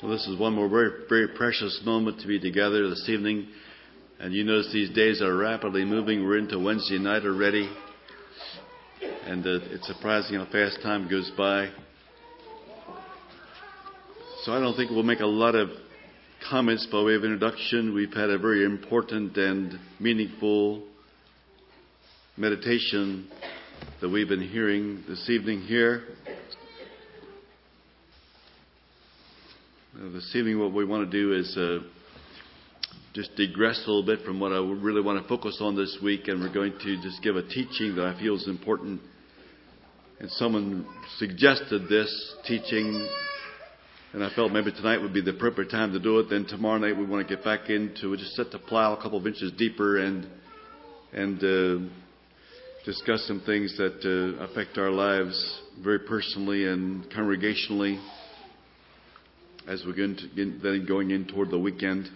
Well, this is one more very, very precious moment to be together this evening. And you notice these days are rapidly moving. We're into Wednesday night already. And it's surprising how fast time goes by. So I don't think we'll make a lot of comments by way of introduction. We've had a very important and meaningful meditation that we've been hearing this evening here. This evening what we want to do is just digress a little bit from what I really want to focus on this week, and we're going to just give a teaching that I feel is important. And someone suggested this teaching, and I felt maybe tonight would be the appropriate time to do it. Then tomorrow night we want to get back into it, just set the plow a couple of inches deeper and discuss some things that affect our lives very personally and congregationally as we're going in toward the weekend.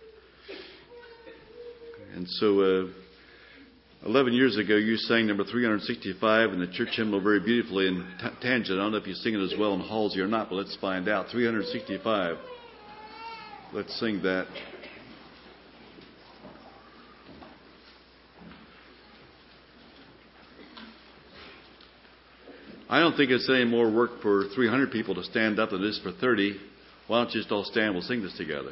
And so 11 years ago you sang number 365 in the church hymnal very beautifully in Tangent. I don't know if you sing it as well in Halsey or not, but let's find out. 365. Let's sing that. I don't think it's any more work for 300 people to stand up than it is for 30. Why don't you just all stand? We'll sing this together.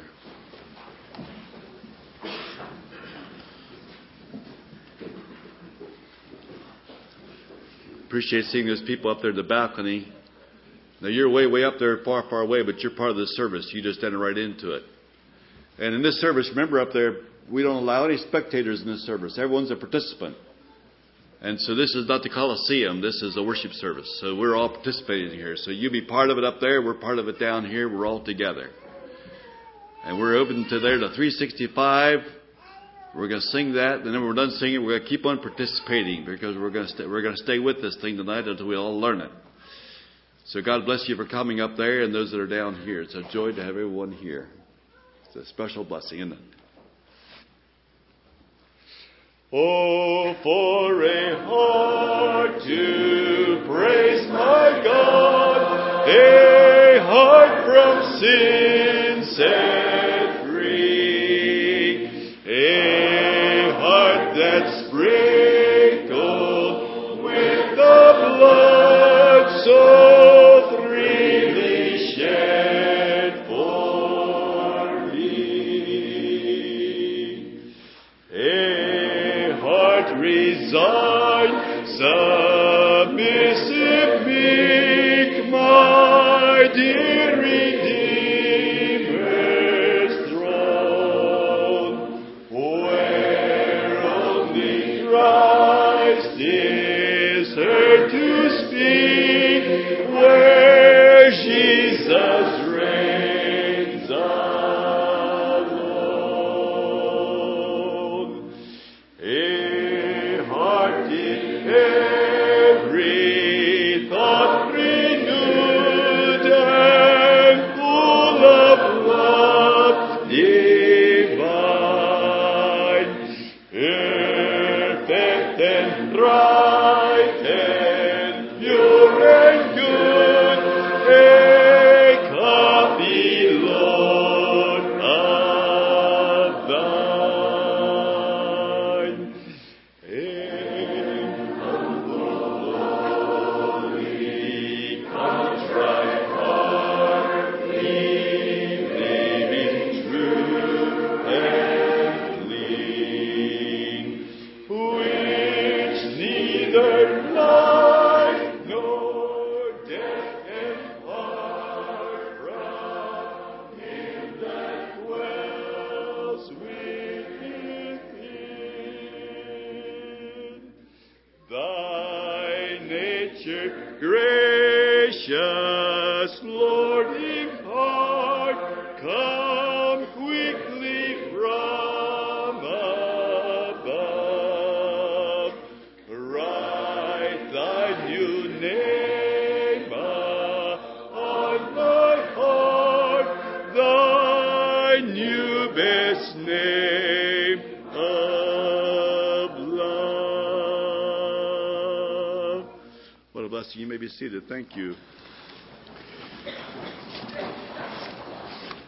Appreciate seeing those people up there in the balcony. Now you're way up there, far away, but you're part of this service. You just enter right into it. And in this service, remember up there, we don't allow any spectators in this service. Everyone's a participant. And so this is not the Coliseum. This is a worship service. So we're all participating here. So you be part of it up there. We're part of it down here. We're all together. And we're open to there to 365. We're going to sing that. And then when we're done singing, we're going to keep on participating because we're going to stay with this thing tonight until we all learn it. So God bless you for coming up there and those that are down here. It's a joy to have everyone here. It's a special blessing, isn't it? Oh, for a heart to praise my God, a heart from sin set free, a heart that's sprinkled with the blood so freely shed for me. Resigned, submissive, meek, my dear Redeemer's throne, where only Christ is heard to speak, where Jesus reigns alone. Every thought renewed and full of love divine, perfect and right and pure and good, a copy, Lord, of thine. Gracious Lord, impart, come quickly from above. Write thy new name on my heart, thy new best name of love. What a blessing. You may be seated. Thank you.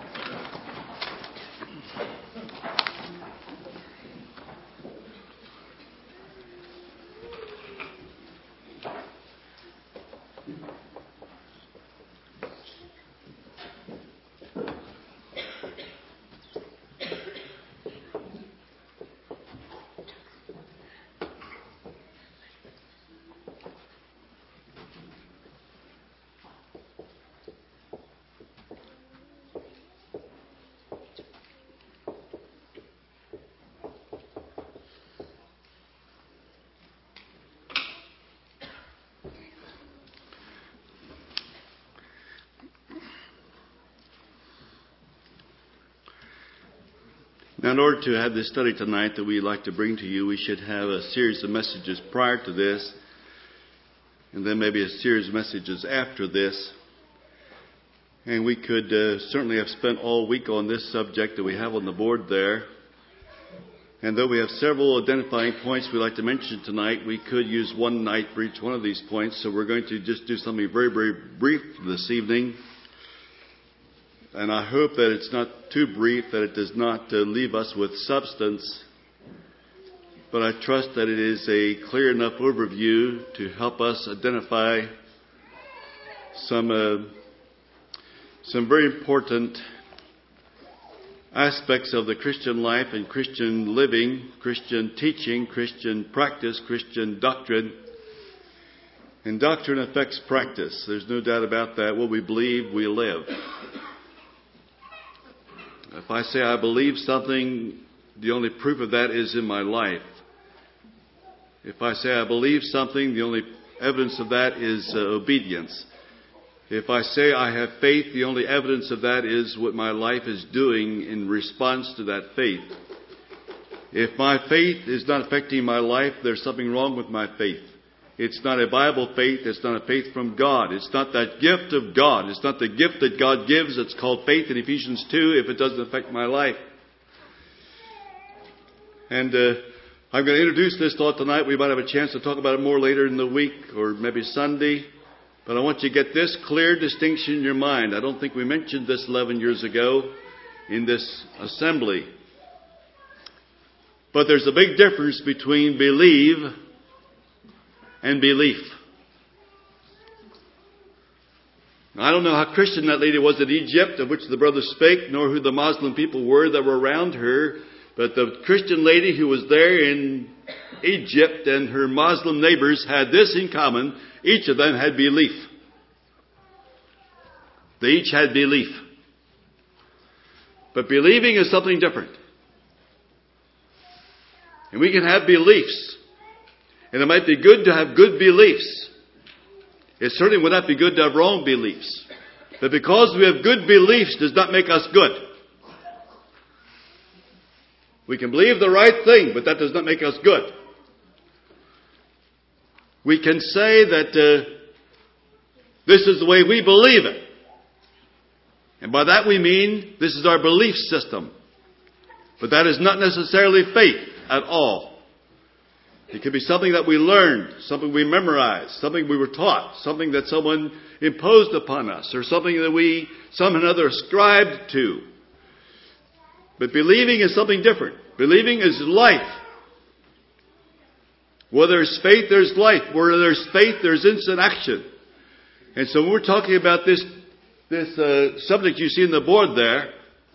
Now, in order to have this study tonight that we'd like to bring to you, we should have a series of messages prior to this, and then maybe a series of messages after this. And we could certainly have spent all week on this subject that we have on the board there. And though we have several identifying points we'd like to mention tonight, we could use one night for each one of these points. So we're going to just do something very, very brief this evening. And I hope that it's not too brief, that it does not leave us with substance. But I trust that it is a clear enough overview to help us identify some very important aspects of the Christian life and Christian living, Christian teaching, Christian practice, Christian doctrine. And doctrine affects practice. There's no doubt about that. What we believe, we live. If I say I believe something, the only proof of that is in my life. If I say I believe something, the only evidence of that is obedience. If I say I have faith, the only evidence of that is what my life is doing in response to that faith. If my faith is not affecting my life, there's something wrong with my faith. It's not a Bible faith. It's not a faith from God. It's not that gift of God. It's not the gift that God gives. It's called faith in Ephesians 2 if it doesn't affect my life. And I'm going to introduce this thought tonight. We might have a chance to talk about it more later in the week or maybe Sunday. But I want you to get this clear distinction in your mind. I don't think we mentioned this 11 years ago in this assembly. But there's a big difference between believe and belief. Now, I don't know how Christian that lady was in Egypt, of which the brother spake, nor who the Muslim people were that were around her. But the Christian lady who was there in Egypt and her Muslim neighbors had this in common. Each of them had belief. They each had belief. But believing is something different. And we can have beliefs. And it might be good to have good beliefs. It certainly would not be good to have wrong beliefs. But because we have good beliefs does not make us good. We can believe the right thing, but that does not make us good. We can say that this is the way we believe it. And by that we mean this is our belief system. But that is not necessarily faith at all. It could be something that we learned, something we memorized, something we were taught, something that someone imposed upon us, or something that we somehow or another ascribed to. But believing is something different. Believing is life. Where there's faith, there's life. Where there's faith, there's instant action. And so when we're talking about this subject you see on the board there,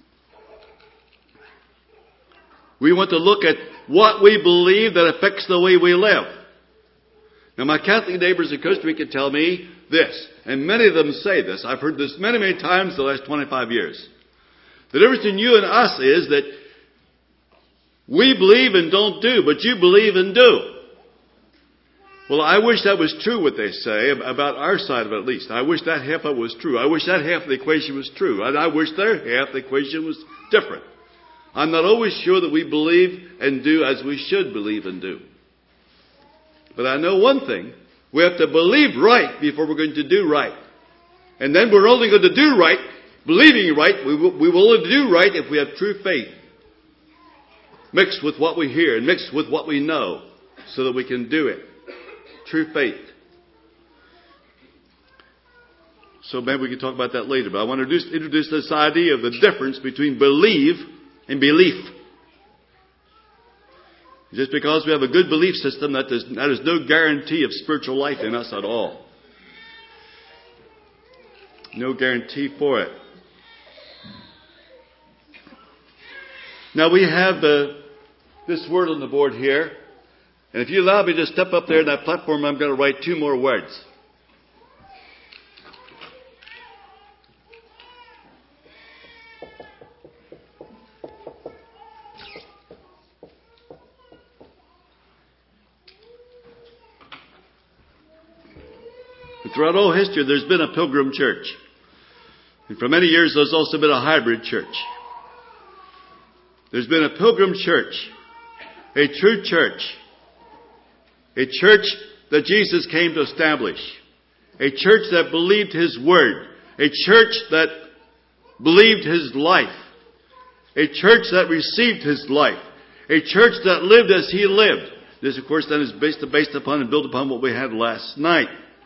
we want to look at what we believe that affects the way we live. Now, my Catholic neighbors in Costa Rica tell me this, and many of them say this. I've heard this many, many times the last 25 years. The difference in you and us is that we believe and don't do, but you believe and do. Well, I wish that was true what they say, about our side of it at least. I wish that half of it was true. I wish that half of the equation was true. And I wish their half of the equation was different. I'm not always sure that we believe and do as we should believe and do. But I know one thing. We have to believe right before we're going to do right. And then we're only going to do right, believing right. We will only do right if we have true faith. Mixed with what we hear and mixed with what we know so that we can do it. True faith. So maybe we can talk about that later. But I want to introduce this idea of the difference between believe and belief. Just because we have a good belief system, that is no guarantee of spiritual life in us at all. No guarantee for it. Now we have this word on the board here. And if you allow me to step up there on that platform, I'm going to write two more words. Throughout all history, there's been a pilgrim church. And for many years, there's also been a hybrid church. There's been a pilgrim church, a true church, a church that Jesus came to establish, a church that believed His word, a church that believed His life, a church that received His life, a church that lived as He lived. This, of course, then is based upon and built upon what we had last night.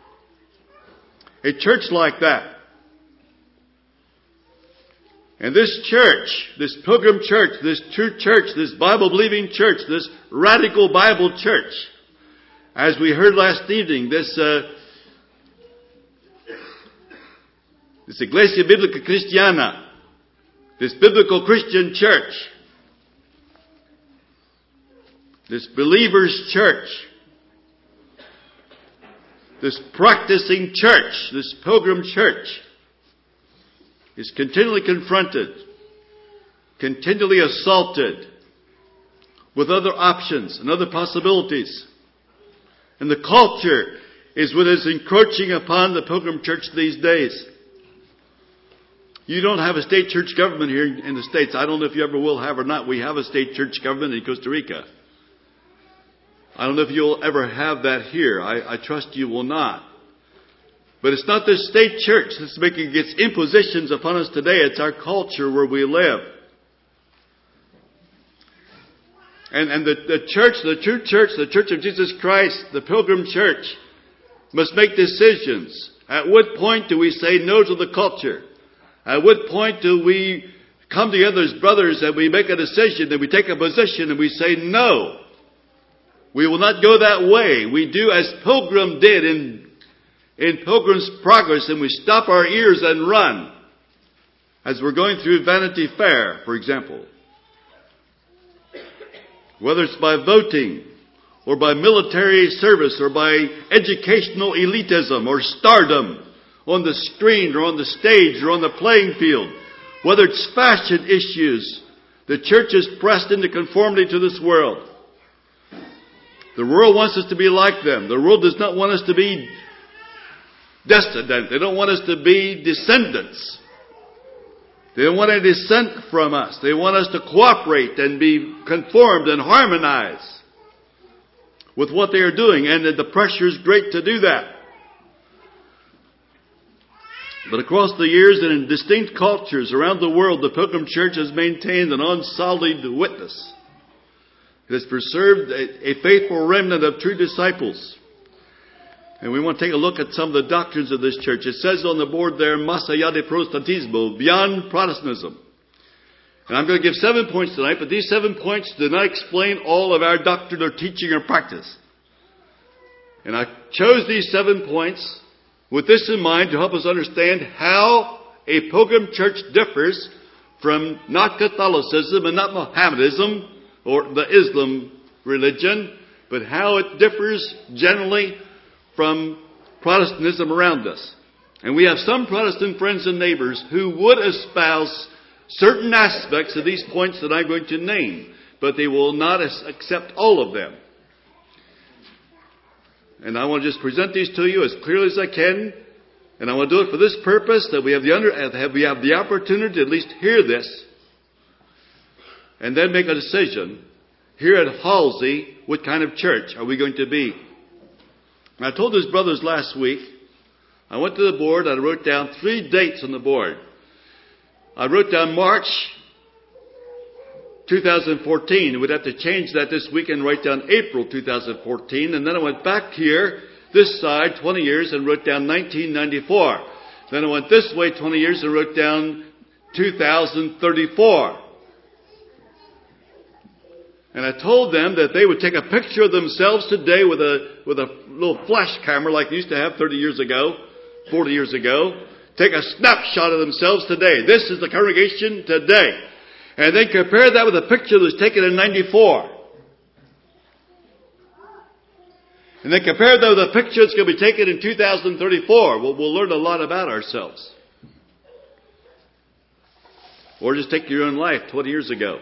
A church like that. And this church, this pilgrim church, this true church, this Bible-believing church, this radical Bible church, as we heard last evening, this Iglesia Biblica Cristiana, this biblical Christian church, this believer's church, this practicing church, this pilgrim church, is continually confronted, continually assaulted with other options and other possibilities. And the culture is what is encroaching upon the pilgrim church these days. You don't have a state church government here in the States. I don't know if you ever will have or not. We have a state church government in Costa Rica. I don't know if you'll ever have that here. I trust you will not. But it's not the state church that's making its impositions upon us today. It's our culture where we live. And the church, the true church, the Church of Jesus Christ, the pilgrim church, must make decisions. At what point do we say no to the culture? At what point do we come together as brothers and we make a decision and we take a position and we say no? We will not go that way. We do as Pilgrim did in Pilgrim's Progress, and we stop our ears and run. As we're going through Vanity Fair, for example. Whether it's by voting, or by military service, or by educational elitism, or stardom, on the screen, or on the stage, or on the playing field. Whether it's fashion issues, the church is pressed into conformity to this world. The world wants us to be like them. The world does not want us to be descendant. They don't want us to be descendants. They don't want any descent from us. They want us to cooperate and be conformed and harmonize with what they are doing. And the pressure is great to do that. But across the years and in distinct cultures around the world, the Pilgrim Church has maintained an unsullied witness. It has preserved a faithful remnant of true disciples. And we want to take a look at some of the doctrines of this church. It says on the board there, Más allá de Protestantismo, beyond Protestantism. And I'm going to give 7 points tonight, but these 7 points do not explain all of our doctrine or teaching or practice. And I chose these 7 points with this in mind to help us understand how a pilgrim church differs from not Catholicism and not Mohammedanism or the Islam religion, but how it differs generally from Protestantism around us. And we have some Protestant friends and neighbors who would espouse certain aspects of these points that I'm going to name, but they will not accept all of them. And I want to just present these to you as clearly as I can, and I want to do it for this purpose, that we have the opportunity to at least hear this, and then make a decision here at Halsey, what kind of church are we going to be? And I told his brothers last week, I went to the board, I wrote down 3 dates on the board. I wrote down March 2014. We'd have to change that this week and write down April 2014. And then I went back here, this side, 20 years, and wrote down 1994. Then I went this way 20 years and wrote down 2034. And I told them that they would take a picture of themselves today with a little flash camera like they used to have 30 years ago, 40 years ago. Take a snapshot of themselves today. This is the congregation today. And then compare that with a picture that was taken in 94. And then compare that with a picture that's going to be taken in 2034. We'll learn a lot about ourselves. Or just take your own life 20 years ago.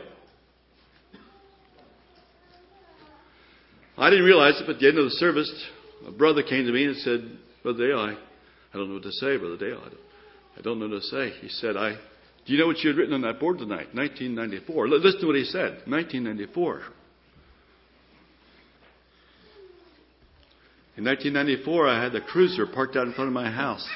I didn't realize it, but at the end of the service, a brother came to me and said, Brother Dale, I don't know what to say, Brother Dale. I don't know what to say. He said, I Do you know what you had written on that board tonight? 1994. Listen to what he said. 1994. In 1994, I had a cruiser parked out in front of my house.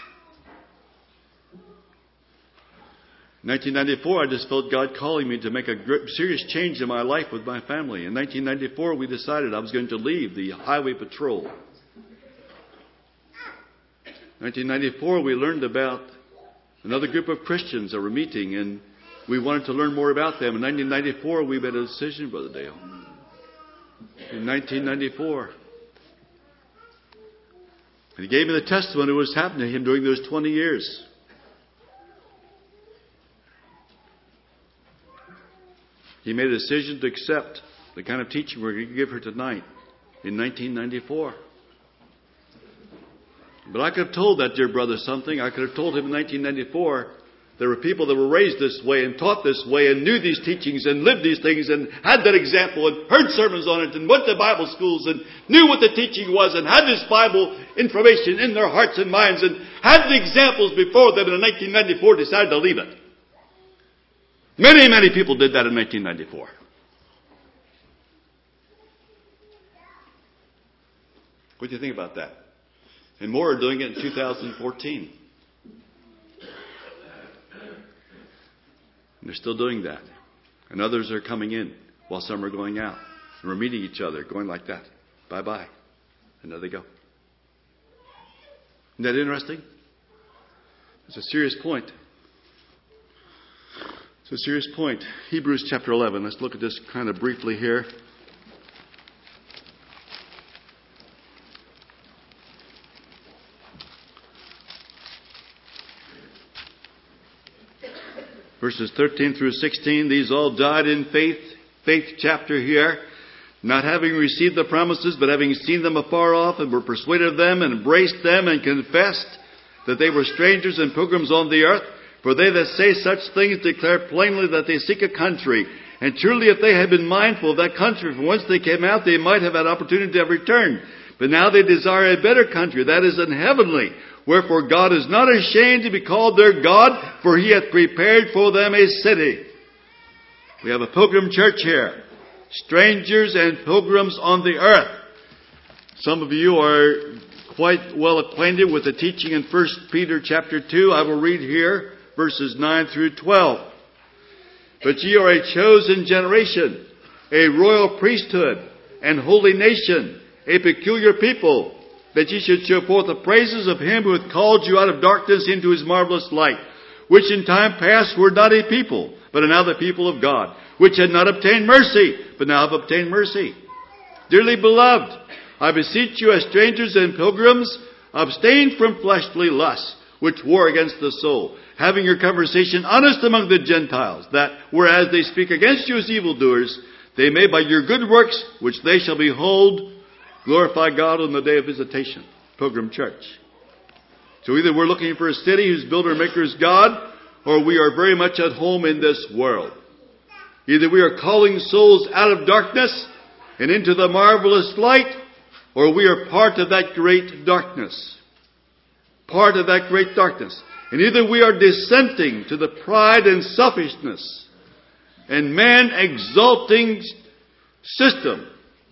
In 1994, I just felt God calling me to make a serious change in my life with my family. In 1994, we decided I was going to leave the highway patrol. In 1994, we learned about another group of Christians that were meeting, and we wanted to learn more about them. In 1994, we made a decision, Brother Dale. In 1994. And he gave me the testimony of what was happening to him during those 20 years. He made a decision to accept the kind of teaching we're going to give her tonight in 1994. But I could have told that dear brother something. I could have told him in 1994 there were people that were raised this way and taught this way and knew these teachings and lived these things and had that example and heard sermons on it and went to Bible schools and knew what the teaching was and had this Bible information in their hearts and minds and had the examples before them, and in 1994 decided to leave it. Many, many people did that in 1994. What do you think about that? And more are doing it in 2014. And they're still doing that. And others are coming in while some are going out. And we're meeting each other, going like that. Bye-bye. And there they go. Isn't that interesting? It's a serious point. It's a serious point. Hebrews chapter 11. Let's look at this kind of briefly here. Verses 13 through 16. These all died in faith. Faith chapter here. Not having received the promises, but having seen them afar off, and were persuaded of them, and embraced them, and confessed that they were strangers and pilgrims on the earth. For they that say such things declare plainly that they seek a country. And truly if they had been mindful of that country from whence they came out, they might have had opportunity to have returned. But now they desire a better country, that is an heavenly. Wherefore God is not ashamed to be called their God, for He hath prepared for them a city. We have a pilgrim church here. Strangers and pilgrims on the earth. Some of you are quite well acquainted with the teaching in 1 Peter chapter 2. I will read here verses 9 through 12. But ye are a chosen generation, a royal priesthood, and holy nation, a peculiar people, that ye should show forth the praises of Him who hath called you out of darkness into His marvelous light, which in time past were not a people, but are now the people of God, which had not obtained mercy, but now have obtained mercy. Dearly beloved, I beseech you as strangers and pilgrims, abstain from fleshly lusts, which war against the soul, having your conversation honest among the Gentiles, that, whereas they speak against you as evildoers, they may by your good works, which they shall behold, glorify God on the day of visitation. Pilgrim Church. So either we're looking for a city whose builder and maker is God, or we are very much at home in this world. Either we are calling souls out of darkness and into the marvelous light, or we are part of that great darkness. Part of that great darkness. And either we are dissenting to the pride and selfishness and man-exalting system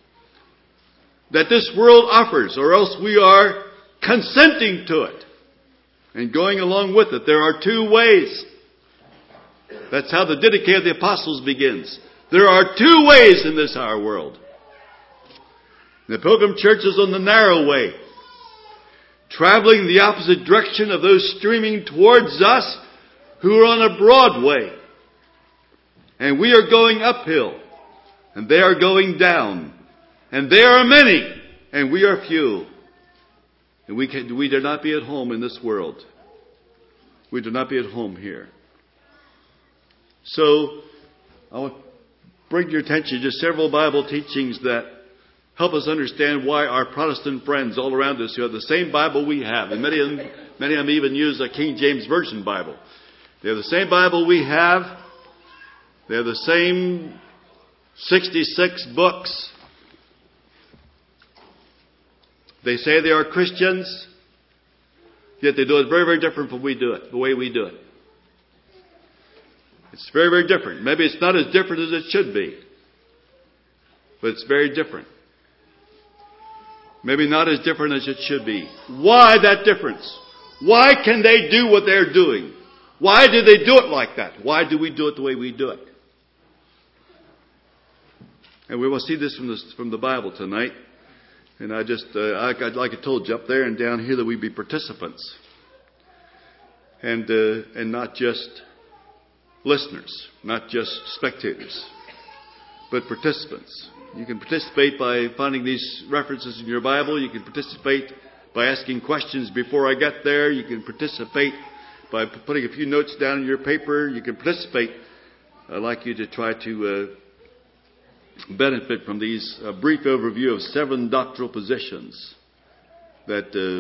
that this world offers, or else we are consenting to it and going along with it. There are two ways. That's how the Didache of the Apostles begins. There are two ways in this our world. The Pilgrim Church is on the narrow way, traveling the opposite direction of those streaming towards us who are on a broad way. And we are going uphill, and they are going down. And they are many, and we are few. And we do not be at home in this world. We do not be at home here. So, I want to bring your attention to several Bible teachings that help us understand why our Protestant friends all around us who have the same Bible we have, and many of them even use a King James Version Bible. They have the same Bible we have. They have the same 66 books. They say they are Christians, yet they do it very, very different from we do it, the way we do it. It's very, very different. Maybe it's not as different as it should be, but it's very different. Maybe not as different as it should be. Why that difference? Why can they do what they're doing? Why do they do it like that? Why do we do it the way we do it? And we will see this from the Bible tonight. And like I told you up there and down here, that we be participants. And not just listeners, not just spectators, but participants. You can participate by finding these references in your Bible. You can participate by asking questions before I get there. You can participate by putting a few notes down in your paper. You can participate. I'd like you to try to benefit from these brief overview of 7 doctrinal positions that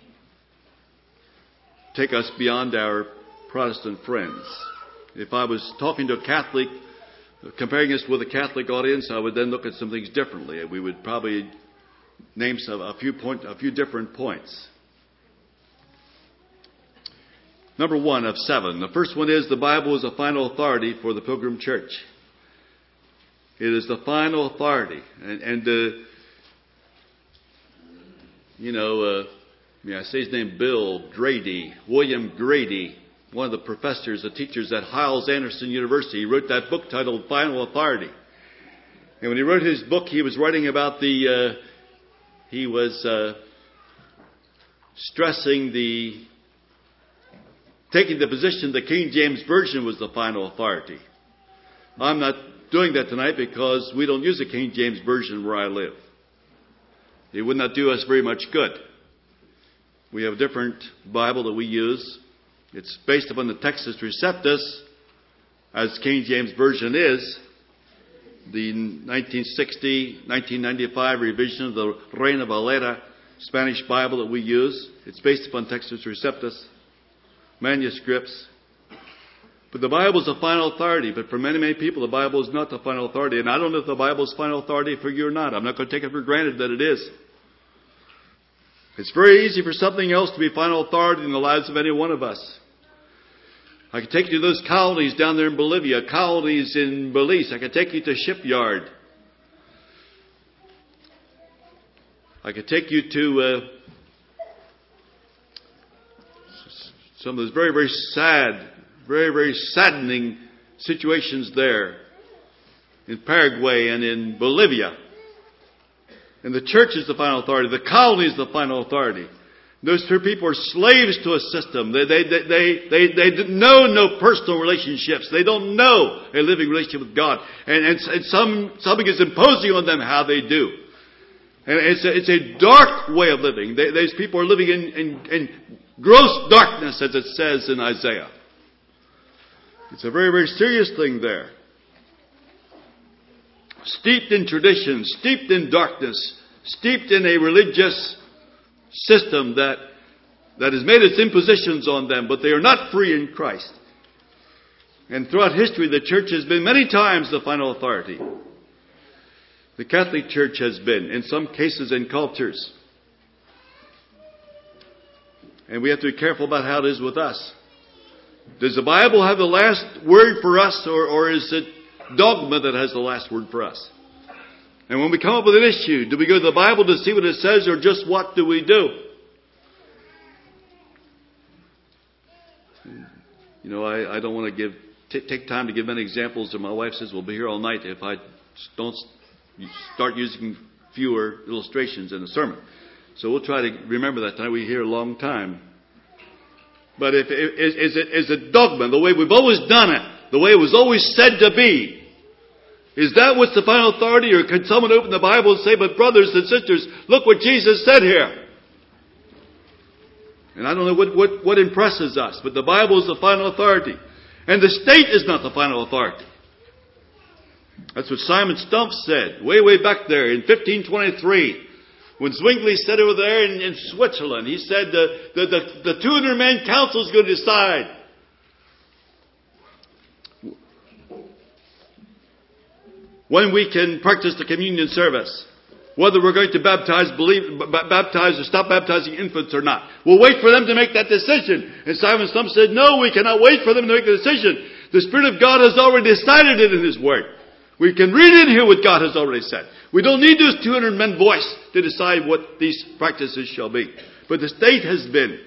take us beyond our Protestant friends. If I was talking to a Catholic, comparing us with a Catholic audience, I would then look at some things differently. We would probably name a few different points. Number 1 of 7. The first one is the Bible is the final authority for the Pilgrim Church. It is the final authority. I say his name, William Grady, one of the professors, the teachers at Hyles-Anderson University. He wrote that book titled Final Authority. And when he wrote his book, he was writing about stressing taking the position the King James Version was the final authority. I'm not doing that tonight because we don't use the King James Version where I live. It would not do us very much good. We have a different Bible that we use. It's based upon the Textus Receptus, as King James Version is. The 1960-1995 revision of the Reina Valera Spanish Bible that we use. It's based upon Textus Receptus manuscripts. But the Bible is the final authority. But for many, many people, the Bible is not the final authority. And I don't know if the Bible is final authority for you or not. I'm not going to take it for granted that it is. It's very easy for something else to be final authority in the lives of any one of us. I could take you to those colonies down there in Bolivia, colonies in Belize. I could take you to Shipyard. I could take you to some of those very, very sad, very, very saddening situations there in Paraguay and in Bolivia. And the church is the final authority. The colony is the final authority. Those 2 people are slaves to a system. They know no personal relationships. They don't know a living relationship with God. And something is imposing on them how they do. And it's a dark way of living. These people are living in gross darkness, as it says in Isaiah. It's a very, very serious thing there. Steeped in tradition, steeped in darkness, steeped in a religious system that has made its impositions on them, but they are not free in Christ. And throughout history, the church has been many times the final authority. The Catholic Church has been, in some cases and cultures. And we have to be careful about how it is with us. Does the Bible have the last word for us, or is it dogma that has the last word for us? And when we come up with an issue, do we go to the Bible to see what it says, or just what do we do? I don't want to take time to give many examples, and my wife says we'll be here all night if I don't start using fewer illustrations in the sermon. So we'll try to remember that tonight. We're here a long time. But is it dogma, the way we've always done it, the way it was always said to be? Is that what's the final authority? Or can someone open the Bible and say, but brothers and sisters, look what Jesus said here? And I don't know what impresses us, but the Bible is the final authority. And the state is not the final authority. That's what Simon Stump said, way, way back there in 1523. When Zwingli said over there in Switzerland, he said the 200-man council is going to decide when we can practice the communion service, whether we're going to baptize or stop baptizing infants or not. We'll wait for them to make that decision. And Simon Stump said, no, we cannot wait for them to make the decision. The Spirit of God has already decided it in His Word. We can read in here what God has already said. We don't need those 200 men voice to decide what these practices shall be. But the state has been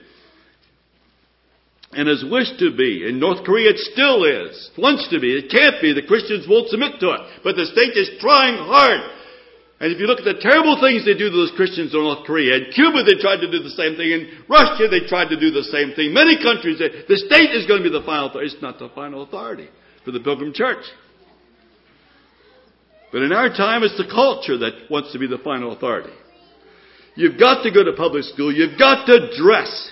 and has wished to be. In North Korea it still is. Wants to be. It can't be. The Christians won't submit to it. But the state is trying hard. And if you look at the terrible things they do to those Christians in North Korea, in Cuba they tried to do the same thing, in Russia they tried to do the same thing, many countries, the state is going to be the final authority. It's not the final authority for the Pilgrim Church. But in our time, it's the culture that wants to be the final authority. You've got to go to public school. You've got to dress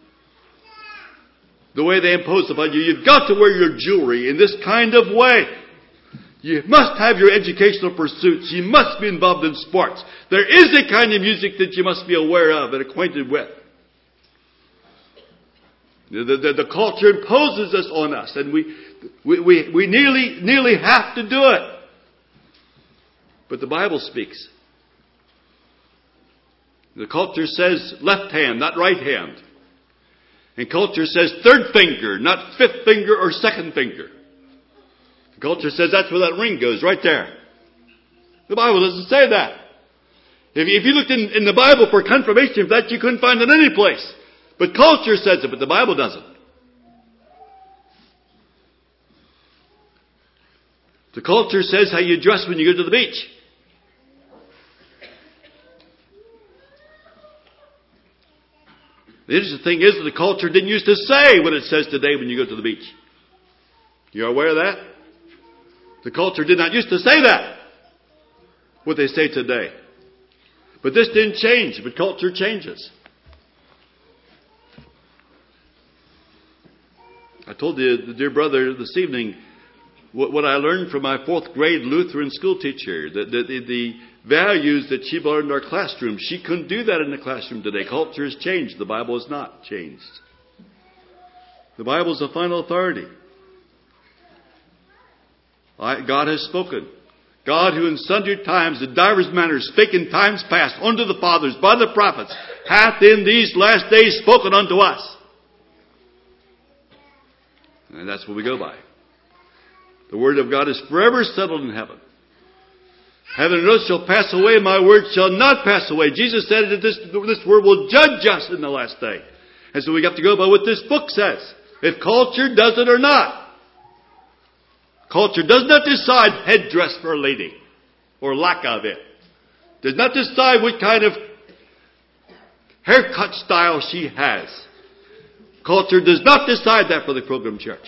the way they impose upon you. You've got to wear your jewelry in this kind of way. You must have your educational pursuits. You must be involved in sports. There is a kind of music that you must be aware of and acquainted with. The culture imposes this on us, and we nearly have to do it. But the Bible speaks. The culture says left hand, not right hand. And culture says third finger, not fifth finger or second finger. The culture says that's where that ring goes, right there. The Bible doesn't say that. If you looked in the Bible for confirmation of that, you couldn't find it any place. But culture says it, but the Bible doesn't. The culture says how you dress when you go to the beach. The interesting thing is that the culture didn't used to say what it says today when you go to the beach. You're aware of that? The culture did not used to say that, what they say today. But this didn't change, but culture changes. I told the dear brother this evening what I learned from my 4th grade Lutheran school teacher, the values that she learned in our classroom. She couldn't do that in the classroom today. Culture has changed. The Bible has not changed. The Bible is the final authority. God has spoken. God, who in sundry times, in divers manners, spake in times past unto the fathers by the prophets, hath in these last days spoken unto us. And that's what we go by. The Word of God is forever settled in heaven. Heaven and earth shall pass away, my word shall not pass away. Jesus said that this word will judge us in the last day. And so we have to go by what this book says. If culture does it or not. Culture does not decide headdress for a lady, or lack of it. Does not decide what kind of haircut style she has. Culture does not decide that for the Pilgrim Church.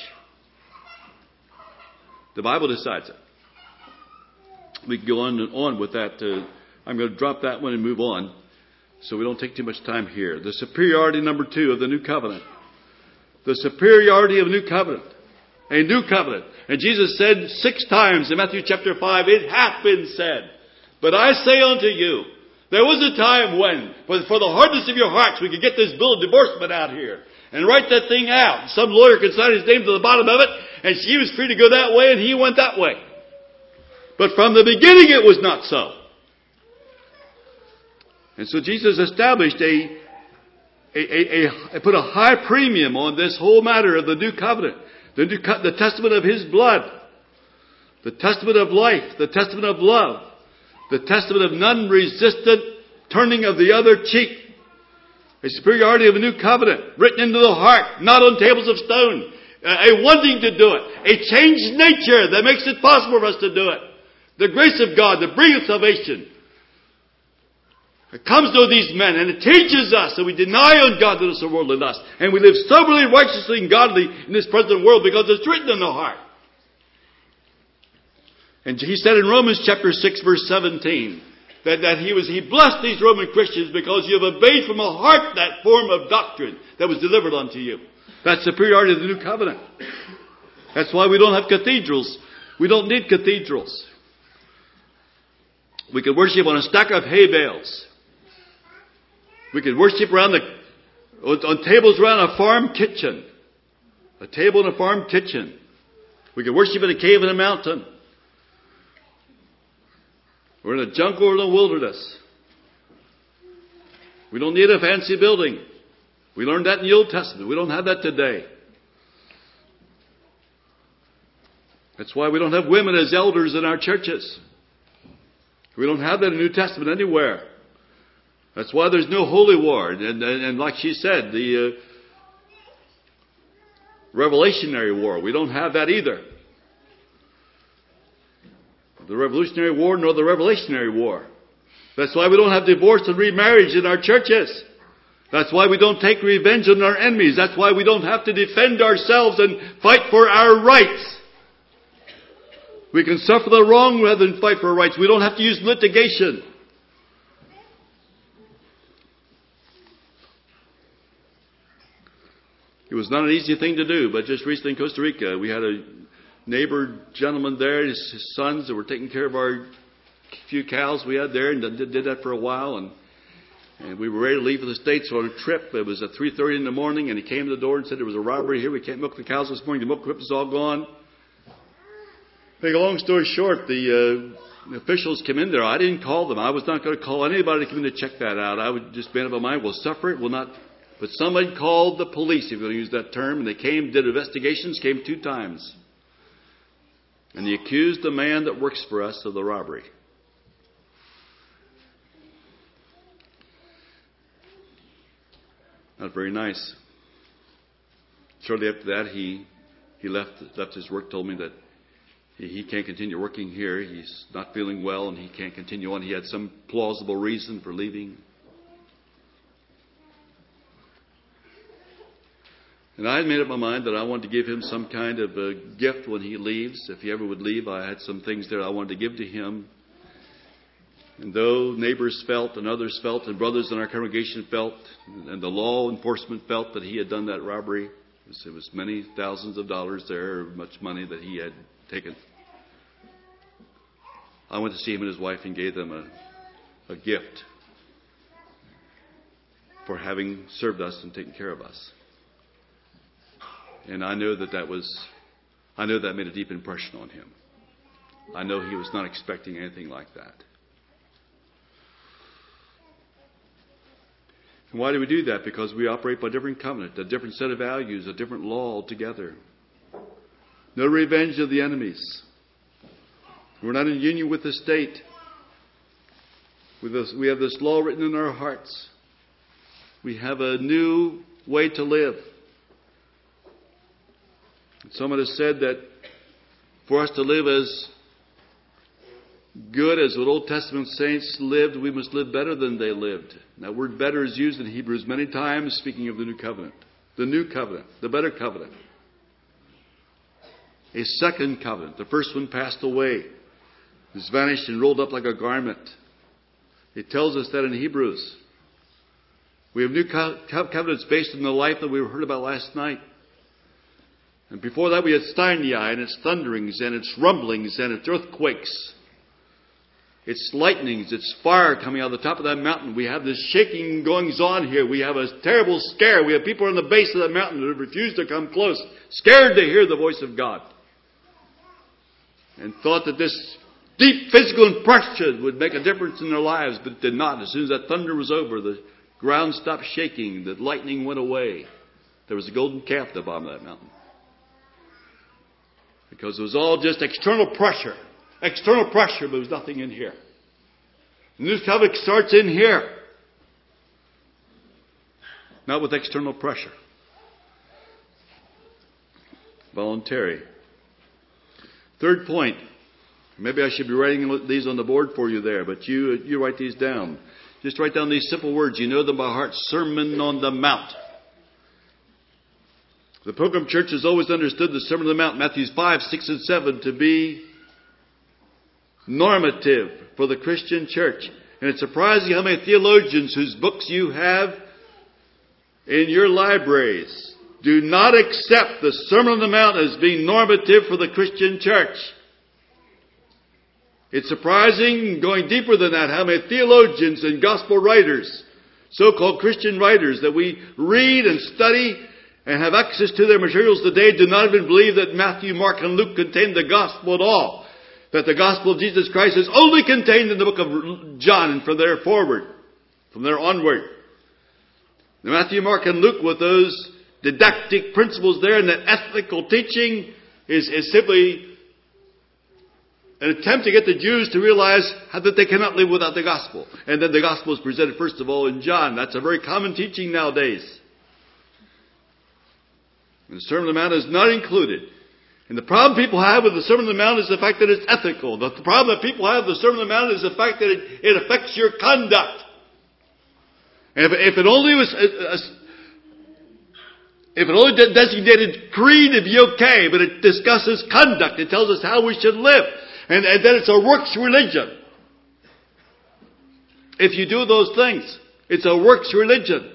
The Bible decides it. We can go on and on with that. I'm going to drop that one and move on so we don't take too much time here. The superiority, number 2, of the new covenant. The superiority of the new covenant. A new covenant. And Jesus said 6 times in Matthew chapter 5, it hath been said. But I say unto you, there was a time when, for the hardness of your hearts, we could get this bill of divorcement out here and write that thing out. Some lawyer could sign his name to the bottom of it, and she was free to go that way and he went that way. But from the beginning it was not so. And so Jesus established put a high premium on this whole matter of the new covenant. The testament of His blood. The testament of life. The testament of love. The testament of non-resistant turning of the other cheek. A superiority of a new covenant written into the heart, not on tables of stone. A wanting to do it. A changed nature that makes it possible for us to do it. The grace of God, the brilliant salvation, it comes to these men and it teaches us that we deny ungodliness and worldly lust. And we live soberly, righteously, and godly in this present world because it's written in the heart. And he said in Romans chapter 6 verse 17 that he blessed these Roman Christians because you have obeyed from a heart that form of doctrine that was delivered unto you. That's superiority of the new covenant. That's why we don't have cathedrals. We don't need cathedrals. We could worship on a stack of hay bales. We could worship on tables around a farm kitchen. A table in a farm kitchen. We could worship in a cave in a mountain. Or in a jungle or in a wilderness. We don't need a fancy building. We learned that in the Old Testament. We don't have that today. That's why we don't have women as elders in our churches. We don't have that in the New Testament anywhere. That's why there's no holy war. And like she said, the Revelationary war, we don't have that either. The Revolutionary War nor the Revelationary War. That's why we don't have divorce and remarriage in our churches. That's why we don't take revenge on our enemies. That's why we don't have to defend ourselves and fight for our rights. We can suffer the wrong rather than fight for our rights. We don't have to use litigation. It was not an easy thing to do, but just recently in Costa Rica, we had a neighbor gentleman there, his sons that were taking care of our few cows we had there, and did that for a while, and we were ready to leave for the States on a trip. It was at 3:30 in the morning, and he came to the door and said there was a robbery here. We can't milk the cows this morning. The milk equipment is all gone. Make a long story short, the officials came in there. I didn't call them. I was not going to call anybody to come in to check that out. I would just made up my mind, we'll suffer it, we'll not. But somebody called the police, if you're going to use that term, and they came, did investigations, came 2 times. And they accused the man that works for us of the robbery. Not very nice. Shortly after that, he left his work, told me that he can't continue working here. He's not feeling well and he can't continue on. He had some plausible reason for leaving. And I had made up my mind that I wanted to give him some kind of a gift when he leaves. If he ever would leave, I had some things there I wanted to give to him. And though neighbors felt and others felt and brothers in our congregation felt and the law enforcement felt that he had done that robbery, it was many thousands of dollars there, much money that he had taken. I went to see him and his wife and gave them a gift for having served us and taken care of us. And I know that made a deep impression on him. I know he was not expecting anything like that. And why do we do that? Because we operate by a different covenant, a different set of values, a different law altogether. No revenge of the enemies. We're not in union with the state. We have this law written in our hearts. We have a new way to live. Someone has said that for us to live as good as what Old Testament saints lived, we must live better than they lived. That word better is used in Hebrews many times, speaking of the new covenant. The new covenant, the better covenant. A second covenant. The first one passed away. It's vanished and rolled up like a garment. It tells us that in Hebrews. We have new covenants based on the life that we heard about last night. And before that we had Sinai and its thunderings and its rumblings and its earthquakes. Its lightnings, its fire coming out of the top of that mountain. We have this shaking goings on here. We have a terrible scare. We have people on the base of that mountain that have refused to come close, scared to hear the voice of God. And thought that this deep physical impression would make a difference in their lives, but it did not. As soon as that thunder was over, the ground stopped shaking, the lightning went away. There was a golden calf at the bottom of that mountain. Because it was all just external pressure. External pressure, but there was nothing in here. The new covenant starts in here. Not with external pressure. Voluntary. Third point. Maybe I should be writing these on the board for you there, but you write these down. Just write down these simple words. You know them by heart. Sermon on the Mount. The Pilgrim Church has always understood the Sermon on the Mount, Matthew 5, 6, and 7, to be normative for the Christian church. And it's surprising how many theologians whose books you have in your libraries do not accept the Sermon on the Mount as being normative for the Christian church. It's surprising, going deeper than that, how many theologians and gospel writers, so-called Christian writers that we read and study and have access to their materials today do not even believe that Matthew, Mark, and Luke contain the gospel at all. That the gospel of Jesus Christ is only contained in the book of John and from there forward, from there onward. The Matthew, Mark, and Luke with those didactic principles there and that ethical teaching is simply an attempt to get the Jews to realize that they cannot live without the gospel. And then the gospel is presented first of all in John. That's a very common teaching nowadays. And the Sermon on the Mount is not included. And the problem people have with the Sermon on the Mount is the fact that it's ethical. The problem that people have with the Sermon on the Mount is the fact that it affects your conduct. And if it only was... If it only designated creed, it'd be okay, but it discusses conduct. It tells us how we should live. And then it's a works religion. If you do those things, it's a works religion.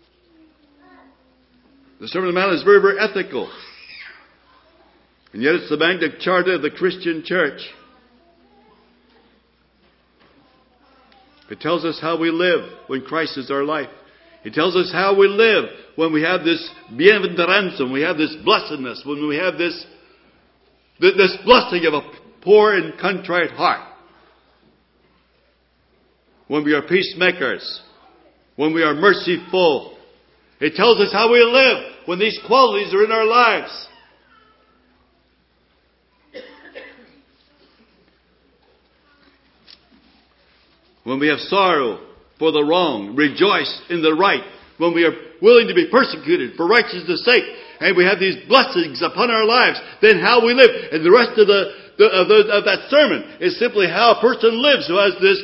The Sermon on the Mount is very, very ethical. And yet it's the Magna Charta of the Christian church. It tells us how we live when Christ is our life. It tells us how we live when we have this bienaventuranza, we have this blessedness, when we have this blessing of a poor and contrite heart. When we are peacemakers. When we are merciful. It tells us how we live when these qualities are in our lives. When we have sorrow for the wrong, rejoice in the right. When we are willing to be persecuted for righteousness' sake, and we have these blessings upon our lives, then how we live. And the rest of that sermon is simply how a person lives who has this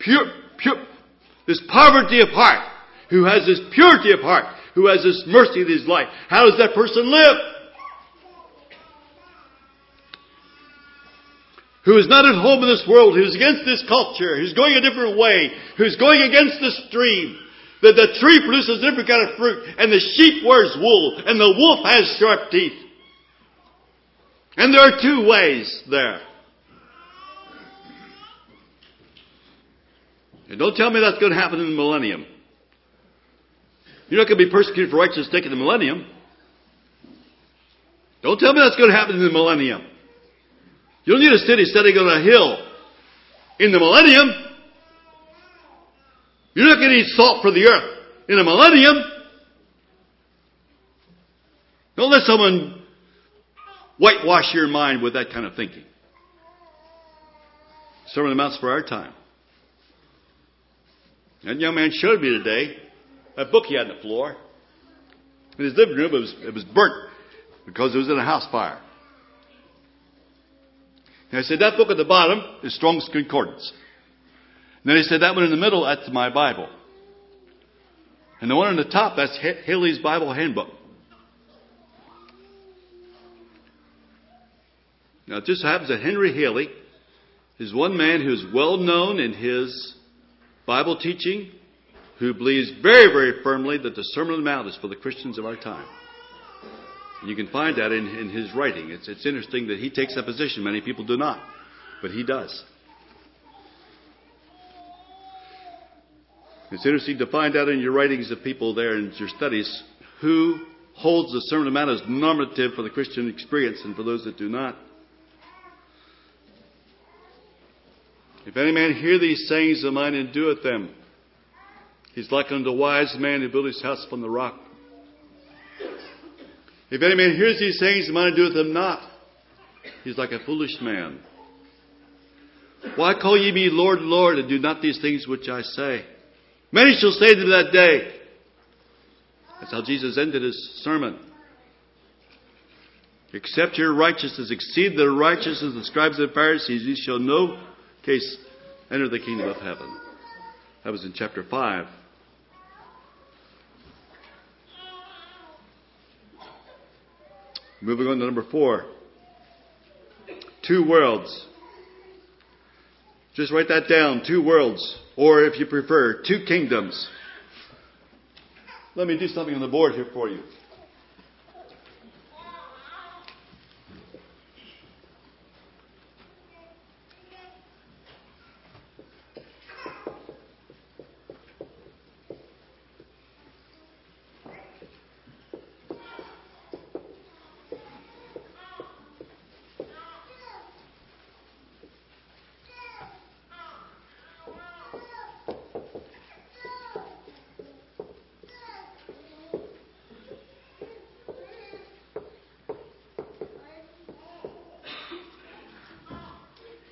this poverty of heart, who has this purity of heart, who has this mercy in his life. How does that person live? Who is not at home in this world, who's against this culture, who's going a different way, who's going against the stream. The tree produces different kind of fruit, and the sheep wears wool, and the wolf has sharp teeth. And there are two ways there. And don't tell me that's going to happen in the millennium. You're not going to be persecuted for righteousness' sake in the millennium. Don't tell me that's going to happen in the millennium. You don't need a city standing on a hill in the millennium. You're not going to need salt for the earth in a millennium. Don't let someone whitewash your mind with that kind of thinking. Sermon on the Mount's for our time. That young man showed me today a book he had on the floor. In his living room, it was burnt because it was in a house fire. And I said, that book at the bottom is Strong's Concordance. And then he said, that one in the middle, that's my Bible. And the one on the top, that's Haley's Bible Handbook. Now, it just happens that Henry Haley is one man who's well known in his Bible teaching, who believes very, very firmly that the Sermon on the Mount is for the Christians of our time. And you can find that in his writing. It's interesting that he takes that position. Many people do not, but he does. It's interesting to find out in your writings of people there in your studies who holds the Sermon on the Mount as normative for the Christian experience and for those that do not. If any man hear these sayings of mine and doeth them, he's like unto a wise man who built his house upon the rock. If any man hears these sayings of mine and doeth them not, he's like a foolish man. Why call ye me Lord, Lord, and do not these things which I say? Many shall say to that day. That's how Jesus ended his sermon. Except your righteousness exceed the righteousness of the scribes and Pharisees, ye shall no case enter the kingdom of heaven. That was in chapter 5. Moving on to number 4. 2 worlds. Just write that down. 2 worlds. Or if you prefer, 2 kingdoms. Let me do something on the board here for you.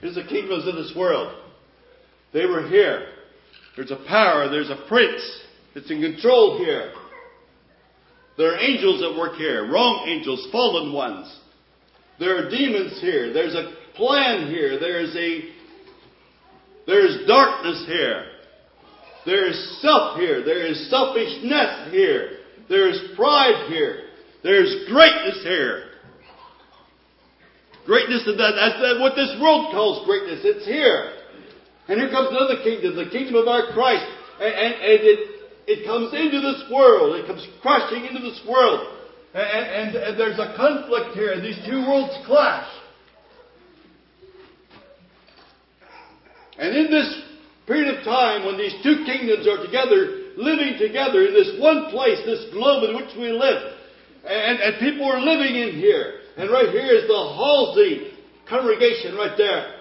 Because the kingdoms of this world, they were here. There's a power, there's a prince that's in control here. There are angels that work here, wrong angels, fallen ones. There are demons here. There's a plan here. There's darkness here. There is self here. There is selfishness here. There is pride here. There's greatness here. Greatness, that's what this world calls greatness. It's here. And here comes another kingdom, the kingdom of our Christ. And it comes into this world. It comes crashing into this world. And there's a conflict here. These two worlds clash. And in this period of time, when these two kingdoms are together, living together in this one place, this globe in which we live, and people are living in here. And right here is the Halsey congregation right there.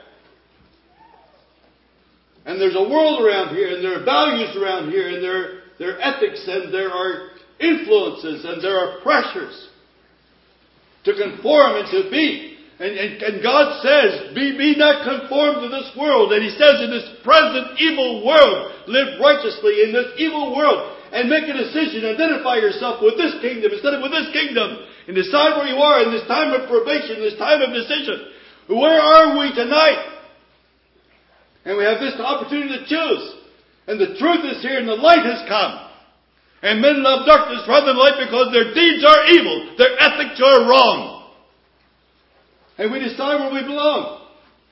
And there's a world around here, and there are values around here, and there are ethics, and there are influences, and there are pressures to conform and to be. And God says, be not conformed to this world. And He says, in this present evil world, live righteously in this evil world. And make a decision, identify yourself with this kingdom instead of with this kingdom. And decide where you are in this time of probation, this time of decision. Where are we tonight? And we have this opportunity to choose. And the truth is here, and the light has come. And men love darkness rather than light because their deeds are evil. Their ethics are wrong. And we decide where we belong.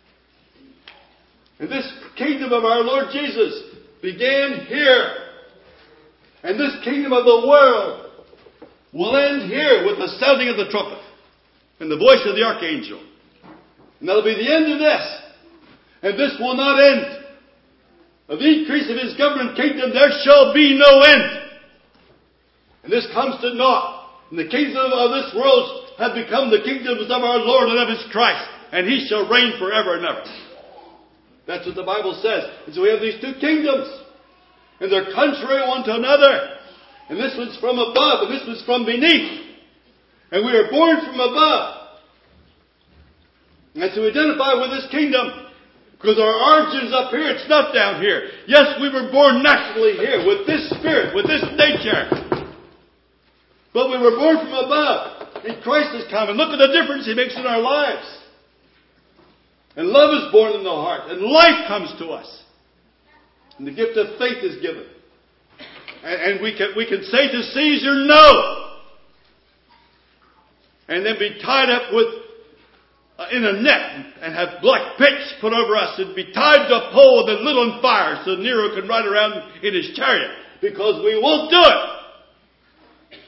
And this kingdom of our Lord Jesus began here. And this kingdom of the world will end here with the sounding of the trumpet and the voice of the archangel. And that'll be the end of this. And this will not end. Of the increase of His government kingdom there shall be no end. And this comes to naught. And the kingdoms of this world have become the kingdoms of our Lord and of His Christ. And He shall reign forever and ever. That's what the Bible says. And so we have these two kingdoms. And they're contrary one to another. And this one's from above, and this one's from beneath. And we are born from above. And to identify with this kingdom, because our origin is up here, it's not down here. Yes, we were born naturally here, with this spirit, with this nature. But we were born from above. And Christ has come. And look at the difference He makes in our lives. And love is born in the heart. And life comes to us. And the gift of faith is given. And we can say to Caesar, no. And then be tied up in a net and have black pitch put over us and be tied to a pole and then lit on fire so Nero can ride around in his chariot. Because we won't do it.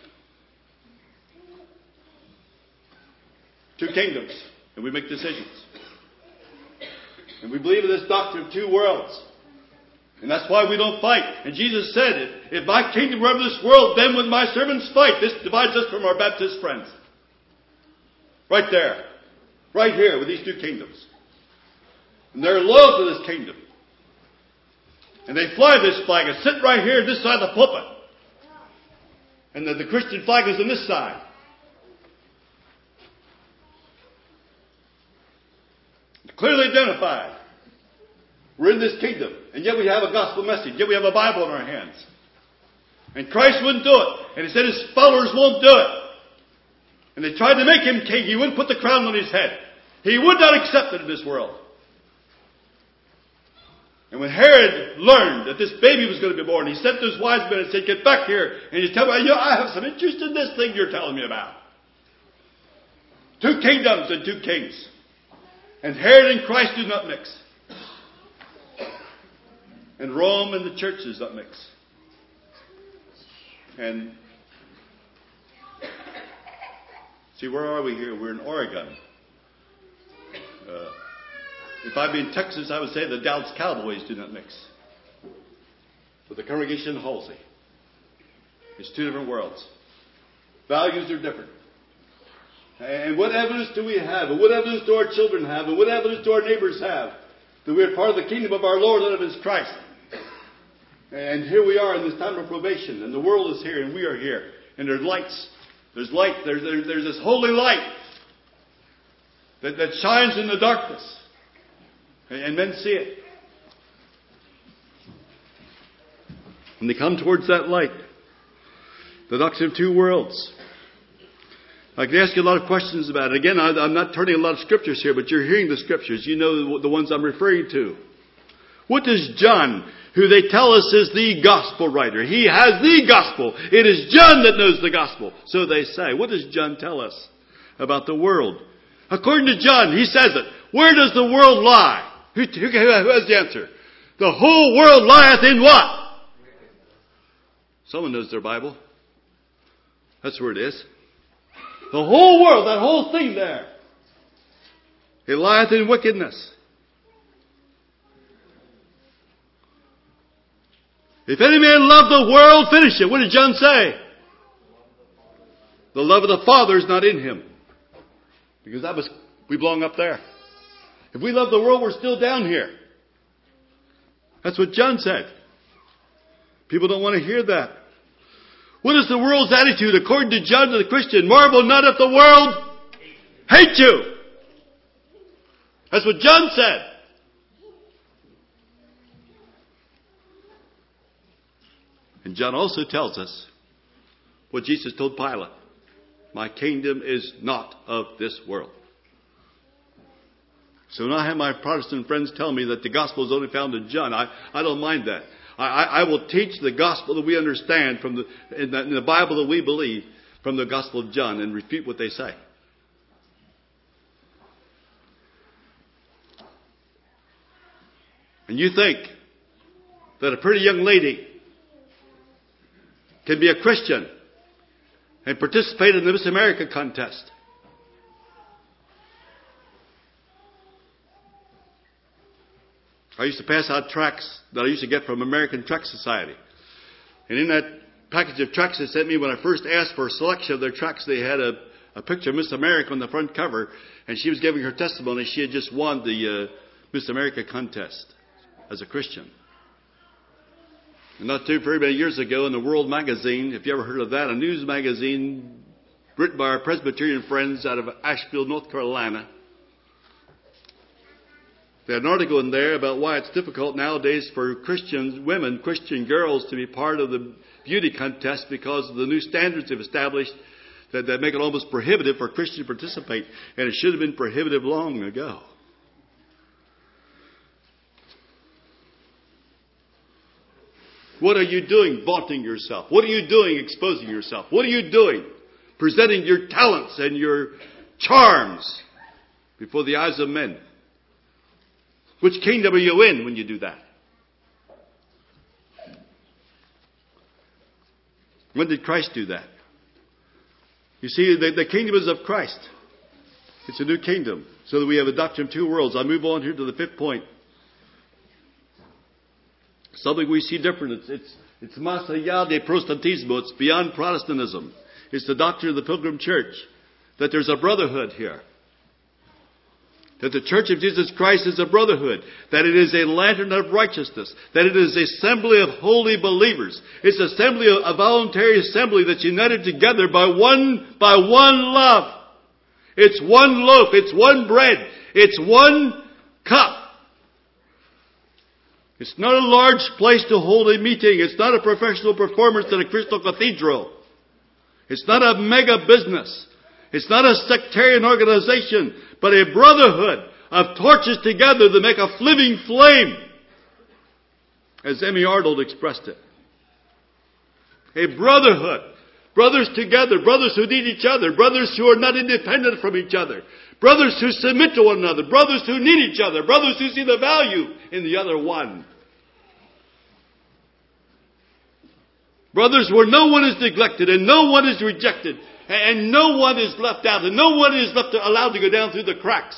Two kingdoms. And we make decisions. And we believe in this doctrine of two worlds. And that's why we don't fight. And Jesus said, if my kingdom were of this world, then would my servants fight. This divides us from our Baptist friends. Right there. Right here with these two kingdoms. And they're loyal to this kingdom. And they fly this flag and sit right here this side of the pulpit. And the Christian flag is on this side. Clearly identified. We're in this kingdom. And yet we have a gospel message. Yet we have a Bible in our hands. And Christ wouldn't do it. And He said His followers won't do it. And they tried to make Him king. He wouldn't put the crown on His head. He would not accept it in this world. And when Herod learned that this baby was going to be born, he sent those wise men and said, get back here. And you tell me, I have some interest in this thing you're telling me about. Two kingdoms and two kings. And Herod and Christ do not mix. And Rome and the church does not mix. And see, where are we here? We're in Oregon. If I'd be in Texas, I would say the Dallas Cowboys do not mix. But the congregation in Halsey. It's two different worlds. Values are different. And what evidence do we have? And what evidence do our children have? And what evidence do our neighbors have? That we are part of the kingdom of our Lord and of His Christ. And here we are in this time of probation. And the world is here and we are here. And there's lights. There's light. There's this holy light that shines in the darkness. And men see it. And they come towards that light. The doctrine of two worlds. I can ask you a lot of questions about it. Again, I'm not turning a lot of scriptures here, but you're hearing the scriptures. You know the ones I'm referring to. What does John, who they tell us is the gospel writer, he has the gospel. It is John that knows the gospel. So they say. What does John tell us about the world? According to John, he says it. Where does the world lie? Who has the answer? The whole world lieth in what? Someone knows their Bible. That's where it is. The whole world, that whole thing there. It lieth in wickedness. If any man love the world, finish it. What did John say? The love of the Father is not in him. Because we belong up there. If we love the world, we're still down here. That's what John said. People don't want to hear that. What is the world's attitude according to John to the Christian? Marvel not if the world hate you. That's what John said. And John also tells us what Jesus told Pilate. My kingdom is not of this world. So when I have my Protestant friends tell me that the gospel is only found in John, I don't mind that. I will teach the gospel that we understand from in the Bible that we believe from the gospel of John and refute what they say. And you think that a pretty young lady can be a Christian and participate in the Miss America contest? I used to pass out tracts that I used to get from American Track Society. And in that package of tracts they sent me, when I first asked for a selection of their tracts, they had a picture of Miss America on the front cover. And she was giving her testimony. She had just won the Miss America contest as a Christian. And not too very many years ago in the World magazine, if you ever heard of that, a news magazine written by our Presbyterian friends out of Asheville, North Carolina. They had an article in there about why it's difficult nowadays for Christian women, Christian girls, to be part of the beauty contest because of the new standards they've established that make it almost prohibitive for Christians to participate. And it should have been prohibitive long ago. What are you doing vaunting yourself? What are you doing exposing yourself? What are you doing presenting your talents and your charms before the eyes of men? Which kingdom are you in when you do that? When did Christ do that? You see, the kingdom is of Christ. It's a new kingdom. So that we have a doctrine of two worlds. I'll move on here to the fifth point. Something we see different. It's más allá de protestantismo. It's beyond Protestantism. It's the doctrine of the Pilgrim Church. That there's a brotherhood here. That the Church of Jesus Christ is a brotherhood. That it is a lantern of righteousness. That it is an assembly of holy believers. It's an assembly, a voluntary assembly that's united together by one love. It's one loaf. It's one bread. It's one cup. It's not a large place to hold a meeting. It's not a professional performance in a crystal cathedral. It's not a mega business. It's not a sectarian organization, but a brotherhood of torches together that make a living flame, as Emmy Arnold expressed it. A brotherhood. Brothers together. Brothers who need each other. Brothers who are not independent from each other. Brothers who submit to one another. Brothers who need each other. Brothers who see the value in the other one. Brothers where no one is neglected and no one is rejected. And no one is left out. And no one is allowed to go down through the cracks.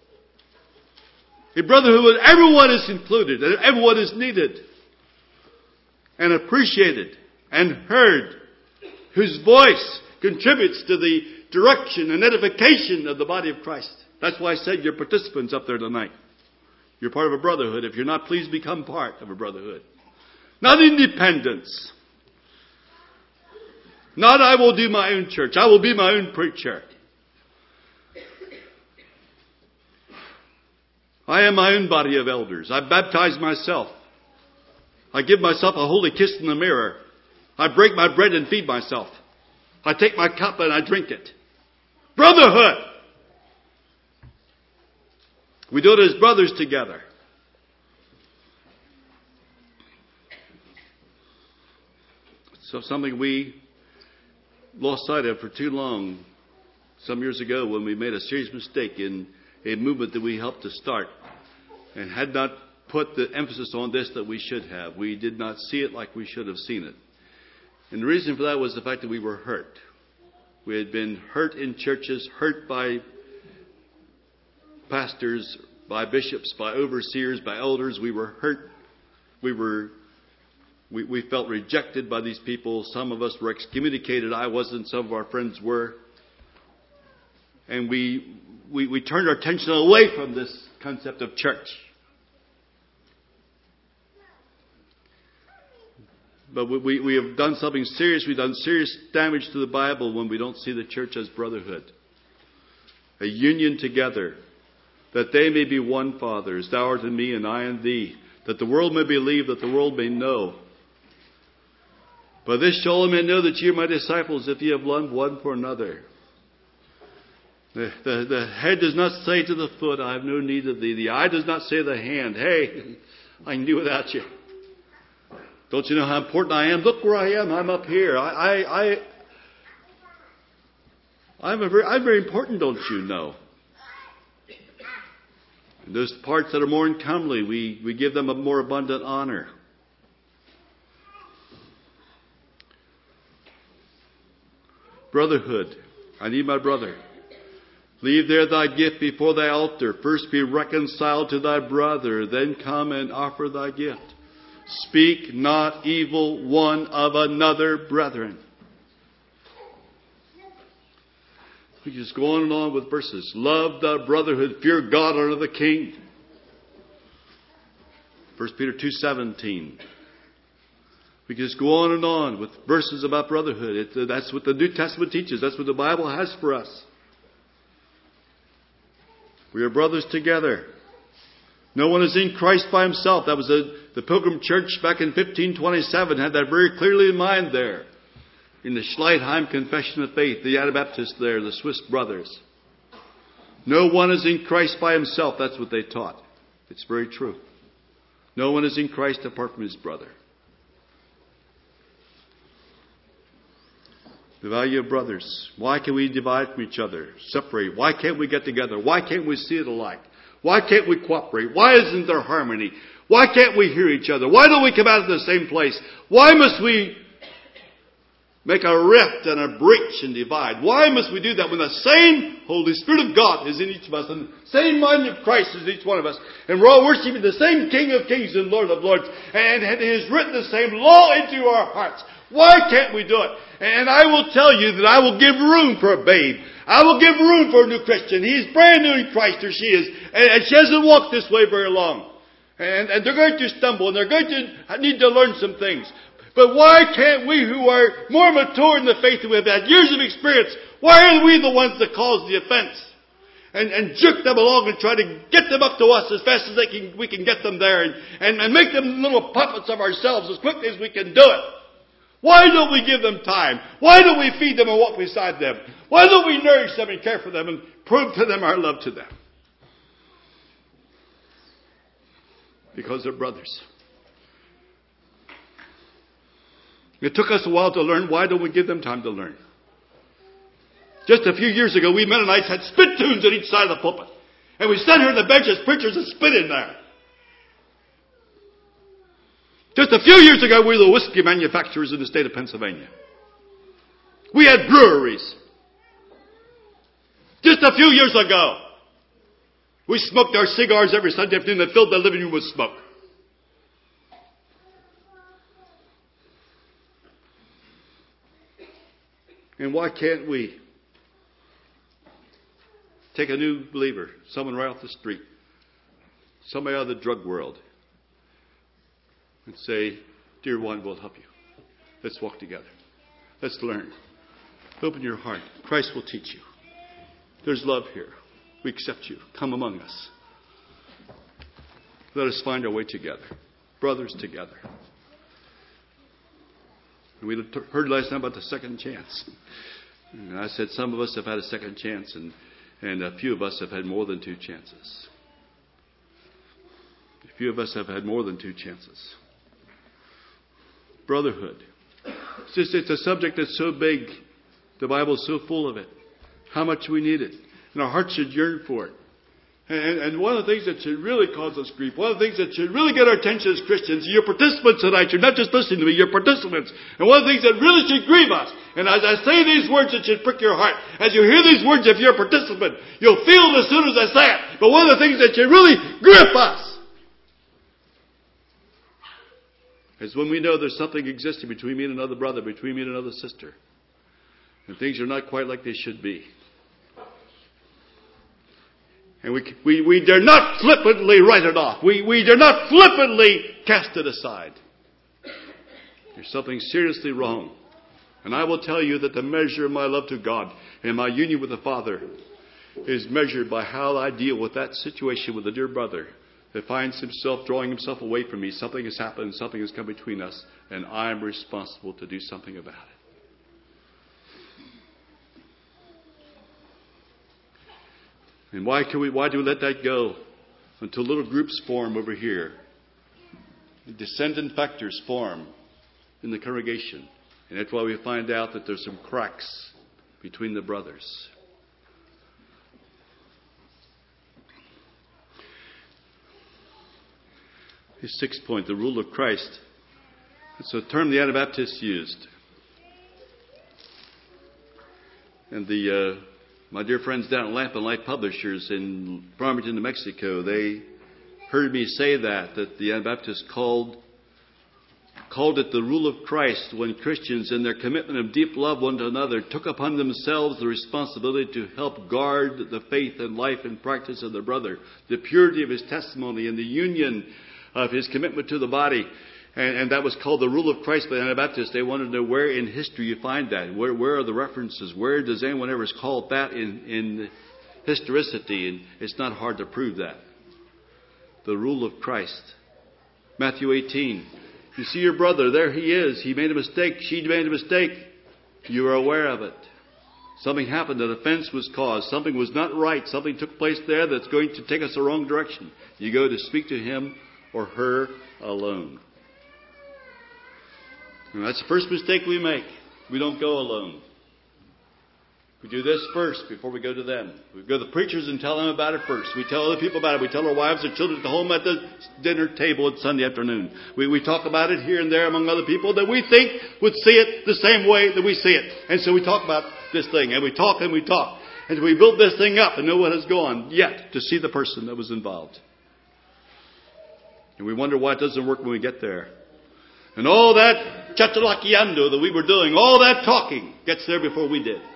A brotherhood where everyone is included. And everyone is needed. And appreciated. And heard. Whose voice contributes to the direction and edification of the body of Christ. That's why I said you're participants up there tonight. You're part of a brotherhood. If you're not, please become part of a brotherhood. Not independence. Not I will do my own church. I will be my own preacher. I am my own body of elders. I baptize myself. I give myself a holy kiss in the mirror. I break my bread and feed myself. I take my cup and I drink it. Brotherhood! We do it as brothers together. So something we lost sight of for too long some years ago when we made a serious mistake in a movement that we helped to start and had not put the emphasis on this that we should have. We did not see it like we should have seen it. And the reason for that was the fact that we were hurt. We had been hurt in churches, hurt by pastors, by bishops, by overseers, by elders. We were hurt. We felt rejected by these people. Some of us were excommunicated. I wasn't. Some of our friends were. And we turned our attention away from this concept of church. But we have done something serious. We've done serious damage to the Bible when we don't see the church as brotherhood. A union together. That they may be one, Father, as thou art in me and I in thee. That the world may believe, that the world may know. By this shall all men know that ye are my disciples, if ye have loved one for another. The head does not say to the foot, I have no need of thee. The eye does not say to the hand, hey, I can do without you. Don't you know how important I am? Look where I am. I'm up here. I'm very important, don't you know? And those parts that are more uncomely, we give them a more abundant honor. Brotherhood. I need my brother. Leave there thy gift before thy altar. First be reconciled to thy brother. Then come and offer thy gift. Speak not evil one of another, brethren. We just go on and on with verses. Love thy brotherhood. Fear God, honor the king. 1 Peter 2:17. We just go on and on with verses about brotherhood. That's what the New Testament teaches. That's what the Bible has for us. We are brothers together. No one is in Christ by himself. That was the Pilgrim Church back in 1527 had that very clearly in mind there. In the Schleitheim Confession of Faith, the Anabaptists there, the Swiss brothers. No one is in Christ by himself. That's what they taught. It's very true. No one is in Christ apart from his brother. The value of brothers. Why can we divide from each other? Separate. Why can't we get together? Why can't we see it alike? Why can't we cooperate? Why isn't there harmony? Why can't we hear each other? Why don't we come out of the same place? Why must we make a rift and a breach and divide? Why must we do that when the same Holy Spirit of God is in each of us and the same mind of Christ is in each one of us and we're all worshiping the same King of Kings and Lord of Lords and He has written the same law into our hearts? Why can't we do it? And I will tell you that I will give room for a babe. I will give room for a new Christian. He's brand new in Christ, or she is. And she hasn't walked this way very long. And they're going to stumble, and they're going to need to learn some things. But why can't we who are more mature in the faith and we've had years of experience, why are we the ones that cause the offense? And jerk them along and try to get them up to us as fast as we can get them there and make them little puppets of ourselves as quickly as we can do it. Why don't we give them time? Why don't we feed them and walk beside them? Why don't we nourish them and care for them and prove to them our love to them? Because they're brothers. It took us a while to learn. Why don't we give them time to learn? Just a few years ago, we Mennonites had spittoons on each side of the pulpit. And we sat here on the bench as preachers and spit in there. Just a few years ago, we were the whiskey manufacturers in the state of Pennsylvania. We had breweries. Just a few years ago, we smoked our cigars every Sunday afternoon and filled the living room with smoke. And why can't we take a new believer, someone right off the street, somebody out of the drug world, and say, dear one, we'll help you. Let's walk together. Let's learn. Open your heart. Christ will teach you. There's love here. We accept you. Come among us. Let us find our way together. Brothers together. And we heard last night about the second chance. And I said some of us have had a second chance, and a few of us have had more than two chances. A few of us have had more than two chances. Brotherhood. It's a subject that's so big. The Bible is so full of it. How much we need it. And our hearts should yearn for it. And one of the things that should really cause us grief, one of the things that should really get our attention as Christians, you're participants tonight. You're not just listening to me, you're participants. And one of the things that really should grieve us, and as I say these words, it should prick your heart. As you hear these words, if you're a participant, you'll feel it as soon as I say it. But one of the things that should really grip us is when we know there's something existing between me and another brother, between me and another sister. And things are not quite like they should be. And we dare not flippantly write it off. We dare not flippantly cast it aside. There's something seriously wrong. And I will tell you that the measure of my love to God and my union with the Father is measured by how I deal with that situation with a dear brother that finds himself drawing himself away from me. Something has happened, something has come between us, and I'm responsible to do something about it. And why do we let that go until little groups form over here? Descendant factors form in the congregation. And that's why we find out that there's some cracks between the brothers. His sixth point, the rule of Christ. It's a term the Anabaptists used. And my dear friends down at Lamp and Light Publishers in Farmington, New Mexico, they heard me say that the Anabaptists called it the rule of Christ when Christians, in their commitment of deep love one to another, took upon themselves the responsibility to help guard the faith and life and practice of their brother, the purity of his testimony and the union of his commitment to the body. And that was called the rule of Christ by the Anabaptists. They wanted to know where in history you find that. Where are the references? Where does anyone ever call it that in historicity? And it's not hard to prove that. The rule of Christ. Matthew 18. You see your brother, there he is. He made a mistake. She made a mistake. You are aware of it. Something happened. An offense was caused. Something was not right. Something took place there that's going to take us the wrong direction. You go to speak to him or her alone. And that's the first mistake we make. We don't go alone. We do this first before we go to them. We go to the preachers and tell them about it first. We tell other people about it. We tell our wives or children at home at the dinner table at Sunday afternoon. We talk about it here and there among other people that we think would see it the same way that we see it. And so we talk about this thing. And we talk and we talk. And we build this thing up and no one has gone yet to see the person that was involved. And we wonder why it doesn't work when we get there. And all that chatalakiando that we were doing, all that talking gets there before we did.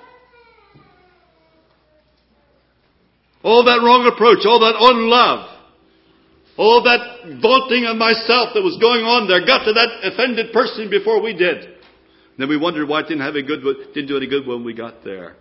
All that wrong approach, all that unlove, all that vaunting of myself that was going on there got to that offended person before we did. And then we wondered why it didn't do any good when we got there.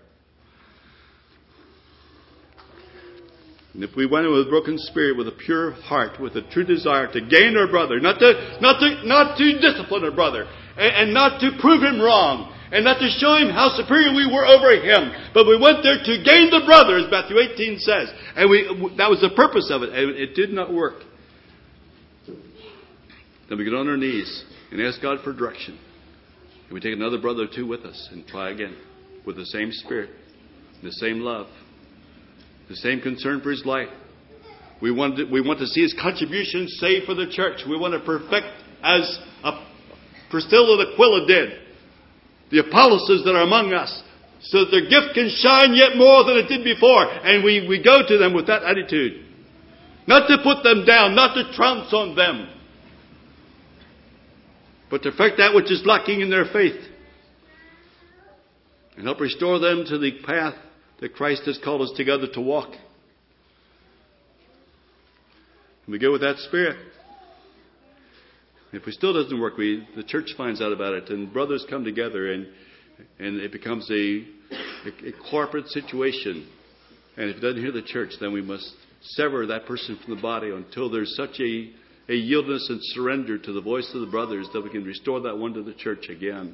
And if we went in with a broken spirit, with a pure heart, with a true desire to gain our brother, not to discipline our brother, and not to prove him wrong, and not to show him how superior we were over him, but we went there to gain the brother, as Matthew 18 says. And that was the purpose of it, and it did not work. Then we get on our knees and ask God for direction. And we take another brother or two with us and try again, with the same spirit, the same love, the same concern for his life. We want to see his contributions saved for the church. We want to perfect as Priscilla and Aquila did. The Apollos that are among us. So that their gift can shine yet more than it did before. And we go to them with that attitude. Not to put them down. Not to trounce on them. But to perfect that which is lacking in their faith. And help restore them to the path that Christ has called us together to walk. And we go with that spirit. If it still doesn't work, the church finds out about it, and brothers come together, and it becomes a corporate situation. And if it doesn't hear the church, then we must sever that person from the body until there's such a yieldness and surrender to the voice of the brothers that we can restore that one to the church again.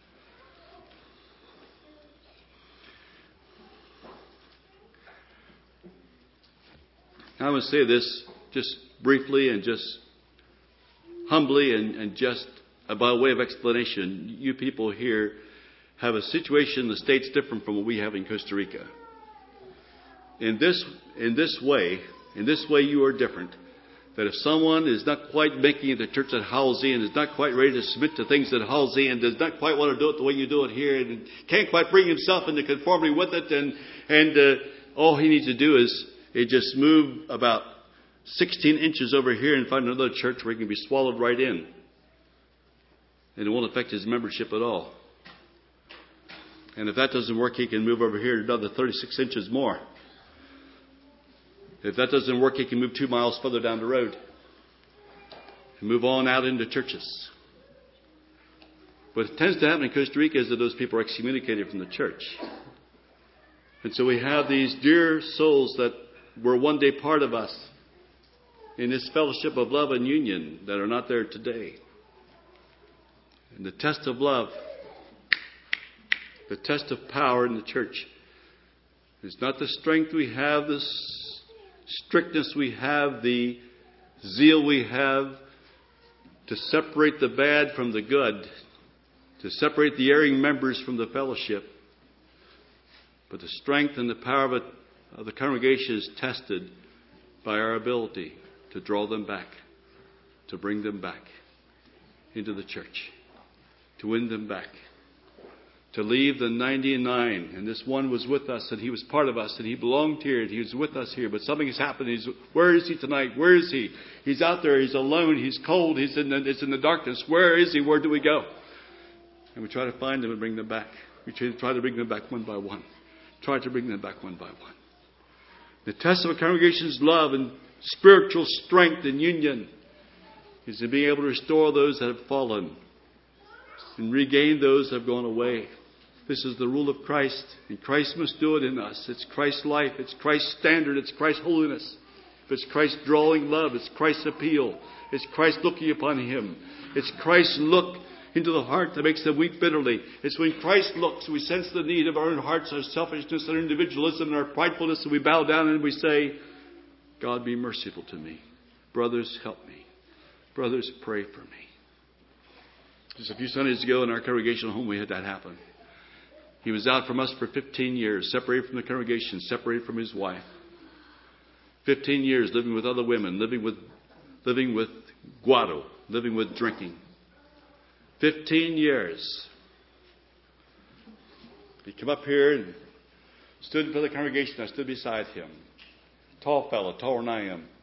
I want to say this just briefly and just humbly and just by way of explanation. You people here have a situation in the States different from what we have in Costa Rica. In this way you are different. That if someone is not quite making it to church at Halsey and is not quite ready to submit to things at Halsey and does not quite want to do it the way you do it here and can't quite bring himself into conformity with it and all he needs to do is just move about 16 inches over here and find another church where he can be swallowed right in. And it won't affect his membership at all. And if that doesn't work, he can move over here another 36 inches more. If that doesn't work, he can move 2 miles further down the road and move on out into churches. What tends to happen in Costa Rica is that those people are excommunicated from the church. And so we have these dear souls that were one day part of us in this fellowship of love and union that are not there today. And the test of love, the test of power in the church is not the strength we have, the strictness we have, the zeal we have to separate the bad from the good, to separate the erring members from the fellowship. But the strength and the power of the congregation is tested by our ability to draw them back, to bring them back into the church, to win them back, to leave the 99. And this one was with us, and he was part of us, and he belonged here, and he was with us here. But something has happened. Where is he tonight? Where is he? He's out there. He's alone. He's cold. It's in the darkness. Where is he? Where do we go? And we try to find them and bring them back. We try to bring them back one by one. Try to bring them back one by one. The test of a congregation's love and spiritual strength and union is in being able to restore those that have fallen and regain those that have gone away. This is the rule of Christ, and Christ must do it in us. It's Christ's life. It's Christ's standard. It's Christ's holiness. If it's Christ's drawing love, it's Christ's appeal. It's Christ looking upon him. It's Christ's look into the heart that makes them weep bitterly. It's when Christ looks, we sense the need of our own hearts, our selfishness, our individualism, and our pridefulness, and we bow down and we say, God, be merciful to me. Brothers, help me. Brothers, pray for me. Just a few Sundays ago in our congregational home, we had that happen. He was out from us for 15 years, separated from the congregation, separated from his wife. 15 years living with other women, living with guaro, living with drinking. 15 years. He came up here and stood for the congregation. I stood beside him. Tall fellow, taller than I am.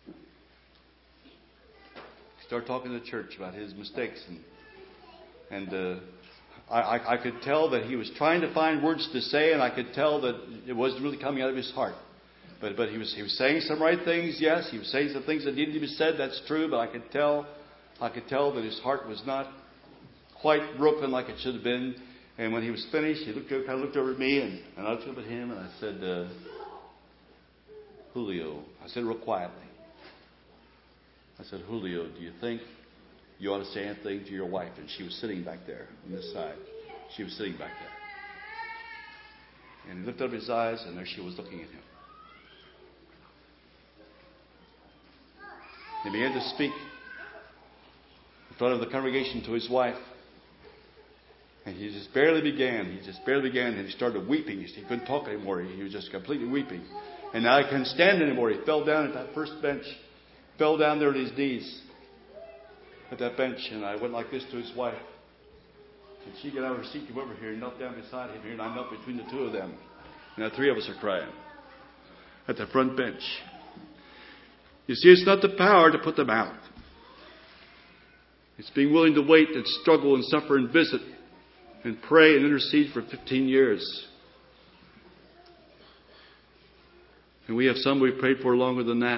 He started talking to the church about his mistakes. And I could tell that he was trying to find words to say, and I could tell that it wasn't really coming out of his heart. But he was saying some right things, yes. He was saying some things that needed to be said, that's true. But I could tell that his heart was not quite broken like it should have been. And when he was finished, he kind of looked over at me, and I looked up at him, and I said, Julio, I said real quietly, I said, Julio, do you think you ought to say anything to your wife? And she was sitting back there on this side. She was sitting back there. And he lifted up his eyes, and there she was looking at him. He began to speak in front of the congregation to his wife. And he just barely began. And he started weeping. He couldn't talk anymore. He was just completely weeping. And now he couldn't stand anymore. He fell down at that first bench. Fell down there at his knees at that bench. And I went like this to his wife. And she got out of her seat, came over here, and knelt down beside him here. And I knelt between the two of them. Now 3 of us are crying at the front bench. You see, it's not the power to put them out. It's being willing to wait and struggle and suffer and visit and pray and intercede for 15 years. And we have some we've prayed for longer than that.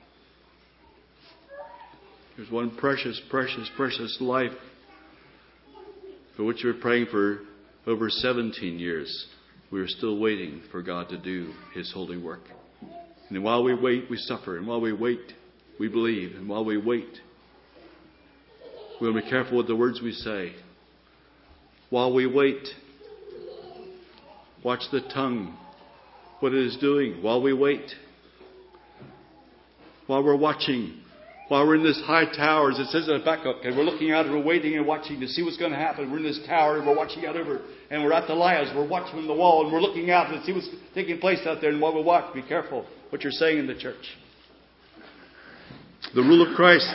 There's one precious, precious, precious life for which we're praying for over 17 years. We are still waiting for God to do His holy work. And while we wait, we suffer. And while we wait, we believe. And while we wait, we'll be careful with the words we say. While we wait, watch the tongue, what it is doing. While we wait, while we're watching, while we're in this high tower, as it says in Habakkuk, and we're looking out and we're waiting and watching to see what's going to happen. We're in this tower and we're watching out over, and we're at the lions. We're watching from the wall and we're looking out to see what's taking place out there. And while we watch, be careful what you're saying in the church. The rule of Christ.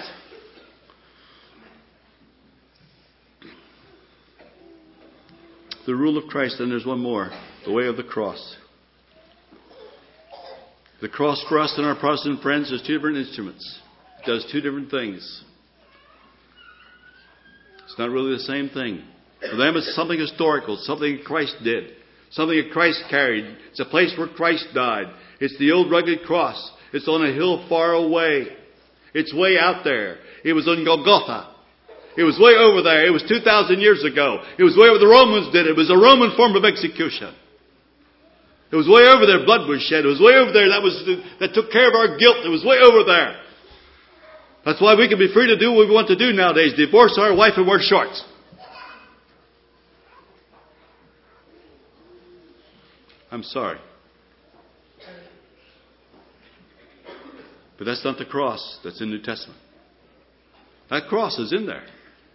The rule of Christ, and there's one more. The way of the cross. The cross for us and our Protestant friends is two different instruments. It does two different things. It's not really the same thing. For them it's something historical, something Christ did. Something that Christ carried. It's a place where Christ died. It's the old rugged cross. It's on a hill far away. It's way out there. It was on Golgotha. It was way over there. It was 2,000 years ago. It was way over the Romans did it. It was a Roman form of execution. It was way over there. Blood was shed. It was way over there. That took care of our guilt. It was way over there. That's why we can be free to do what we want to do nowadays. Divorce our wife and wear shorts. I'm sorry. But that's not the cross that's in the New Testament. That cross is in there.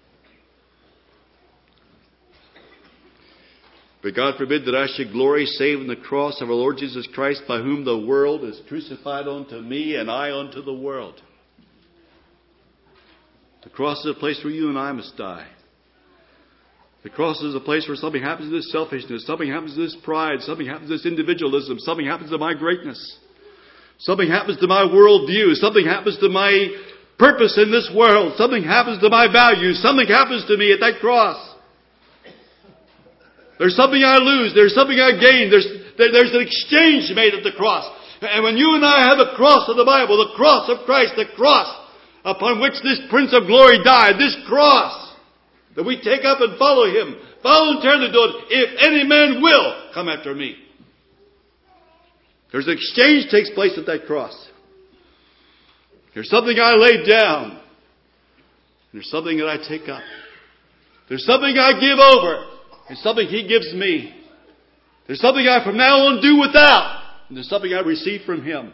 But God forbid that I should glory save in the cross of our Lord Jesus Christ, by whom the world is crucified unto me and I unto the world. The cross is a place where you and I must die. The cross is a place where something happens to this selfishness, something happens to this pride, something happens to this individualism, something happens to my greatness. Something happens to my worldview, something happens to my purpose in this world, something happens to my values, something happens to me at that cross. There's something I lose, there's something I gain, there's an exchange made at the cross. And when you and I have the cross of the Bible, the cross of Christ, the cross upon which this Prince of Glory died, this cross that we take up and follow Him, voluntarily do it, if any man will come after me. There's an exchange takes place at that cross. There's something I lay down. There's something that I take up. There's something I give over. There's something He gives me. There's something I from now on do without. And there's something I receive from Him.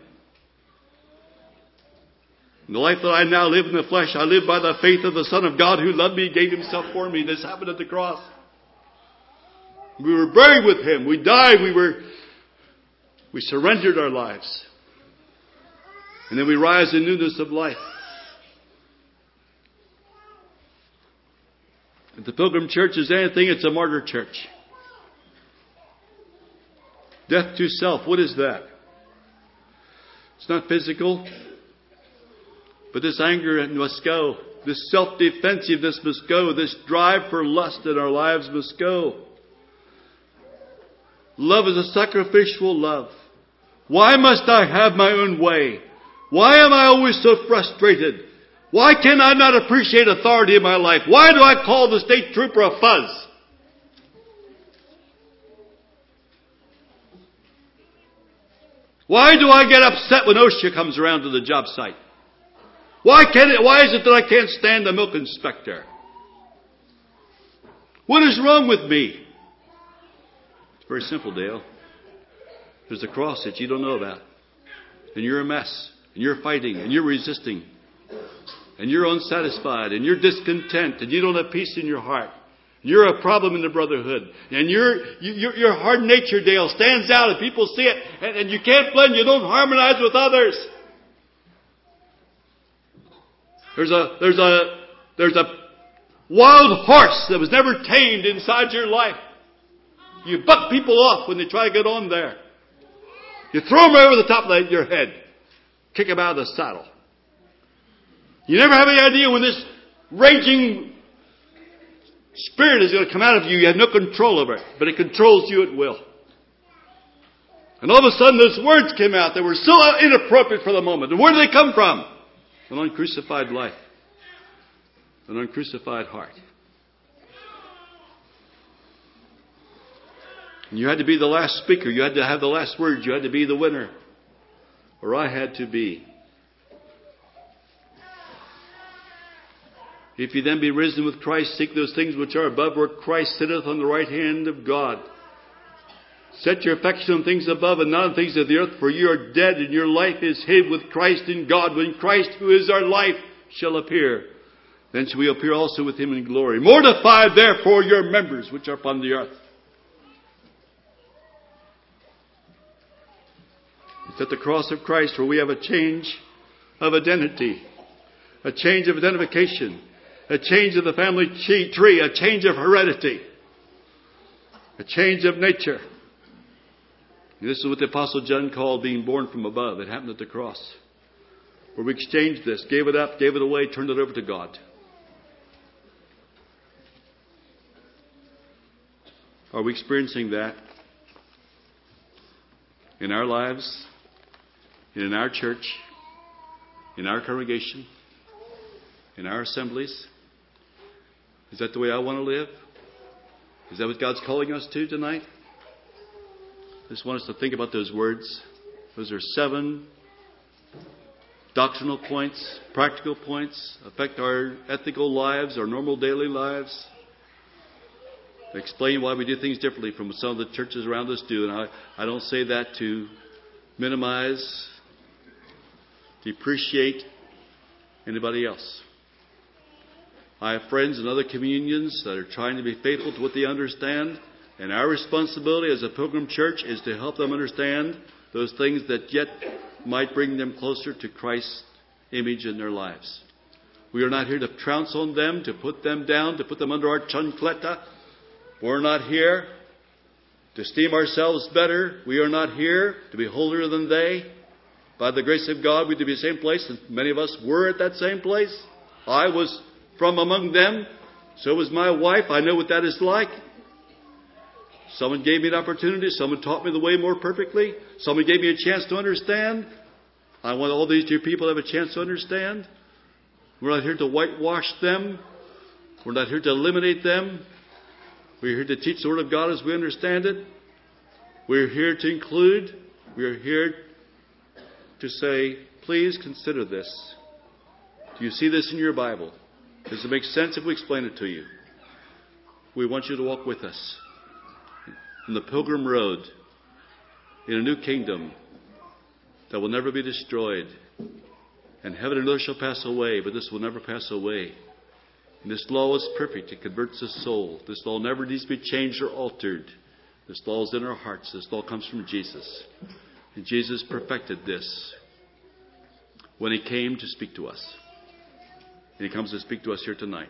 In the life that I now live in the flesh, I live by the faith of the Son of God who loved me, gave Himself for me. This happened at the cross. We were buried with Him. We died. We surrendered our lives. And then we rise in newness of life. If the Pilgrim Church is anything, it's a martyr church. Death to self, what is that? It's not physical. But this anger must go. This self-defensiveness must go. This drive for lust in our lives must go. Love is a sacrificial love. Why must I have my own way? Why am I always so frustrated? Why can I not appreciate authority in my life? Why do I call the state trooper a fuzz? Why do I get upset when OSHA comes around to the job site? Why is it that I can't stand the milk inspector? What is wrong with me? It's very simple, Dale. There's a cross that you don't know about. And you're a mess. And you're fighting. And you're resisting. And you're unsatisfied. And you're discontent. And you don't have peace in your heart. You're a problem in the brotherhood. And your hard nature, Dale, stands out and people see it. And you can't blend. You don't harmonize with others. There's a wild horse that was never tamed inside your life. You buck people off when they try to get on there. You throw them right over the top of your head. Kick them out of the saddle. You never have any idea when this raging spirit is going to come out of you. You have no control over it. But it controls you at will. And all of a sudden those words came out that were so inappropriate for the moment. And where do they come from? An uncrucified life. An uncrucified heart. And you had to be the last speaker. You had to have the last word. You had to be the winner. or I had to be. If ye then be risen with Christ, seek those things which are above, where Christ sitteth on the right hand of God. Set your affection on things above and not on things of the earth, for you are dead, and your life is hid with Christ in God. When Christ, who is our life, shall appear, then shall we appear also with him in glory. Mortify therefore your members which are upon the earth. It's at the cross of Christ where we have a change of identity, a change of identification, a change of the family tree, a change of heredity, a change of nature. And this is what the Apostle John called being born from above. It happened at the cross, where we exchanged this, gave it up, gave it away, turned it over to God. Are we experiencing that in our lives, in our church, in our congregation, in our assemblies? Is that the way I want to live? Is that what God's calling us to tonight? I just want us to think about those words. Those are 7 doctrinal points, practical points, affect our ethical lives, our normal daily lives. Explain why we do things differently from what some of the churches around us do. And I don't say that to minimize, depreciate anybody else. I have friends in other communions that are trying to be faithful to what they understand. And our responsibility as a Pilgrim Church is to help them understand those things that yet might bring them closer to Christ's image in their lives. We are not here to trounce on them, to put them down, to put them under our chancleta. We're not here to esteem ourselves better. We are not here to be holier than they. By the grace of God, we're to be the same place, and many of us were at that same place. I was from among them. So was my wife. I know what that is like. Someone gave me an opportunity. Someone taught me the way more perfectly. Someone gave me a chance to understand. I want all these dear people to have a chance to understand. We're not here to whitewash them. We're not here to eliminate them. We're here to teach the Word of God as we understand it. We're here to include. We're here to say, please consider this. Do you see this in your Bible? Does it make sense if we explain it to you? We want you to walk with us in the pilgrim road, in a new kingdom that will never be destroyed. And heaven and earth shall pass away, but this will never pass away. And this law is perfect. It converts the soul. This law never needs to be changed or altered. This law is in our hearts. This law comes from Jesus. And Jesus perfected this when He came to speak to us. And He comes to speak to us here tonight.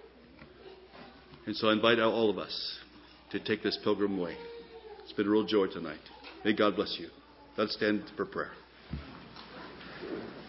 And so I invite all of us to take this pilgrim way. It's been a real joy tonight. May God bless you. Let's stand for prayer.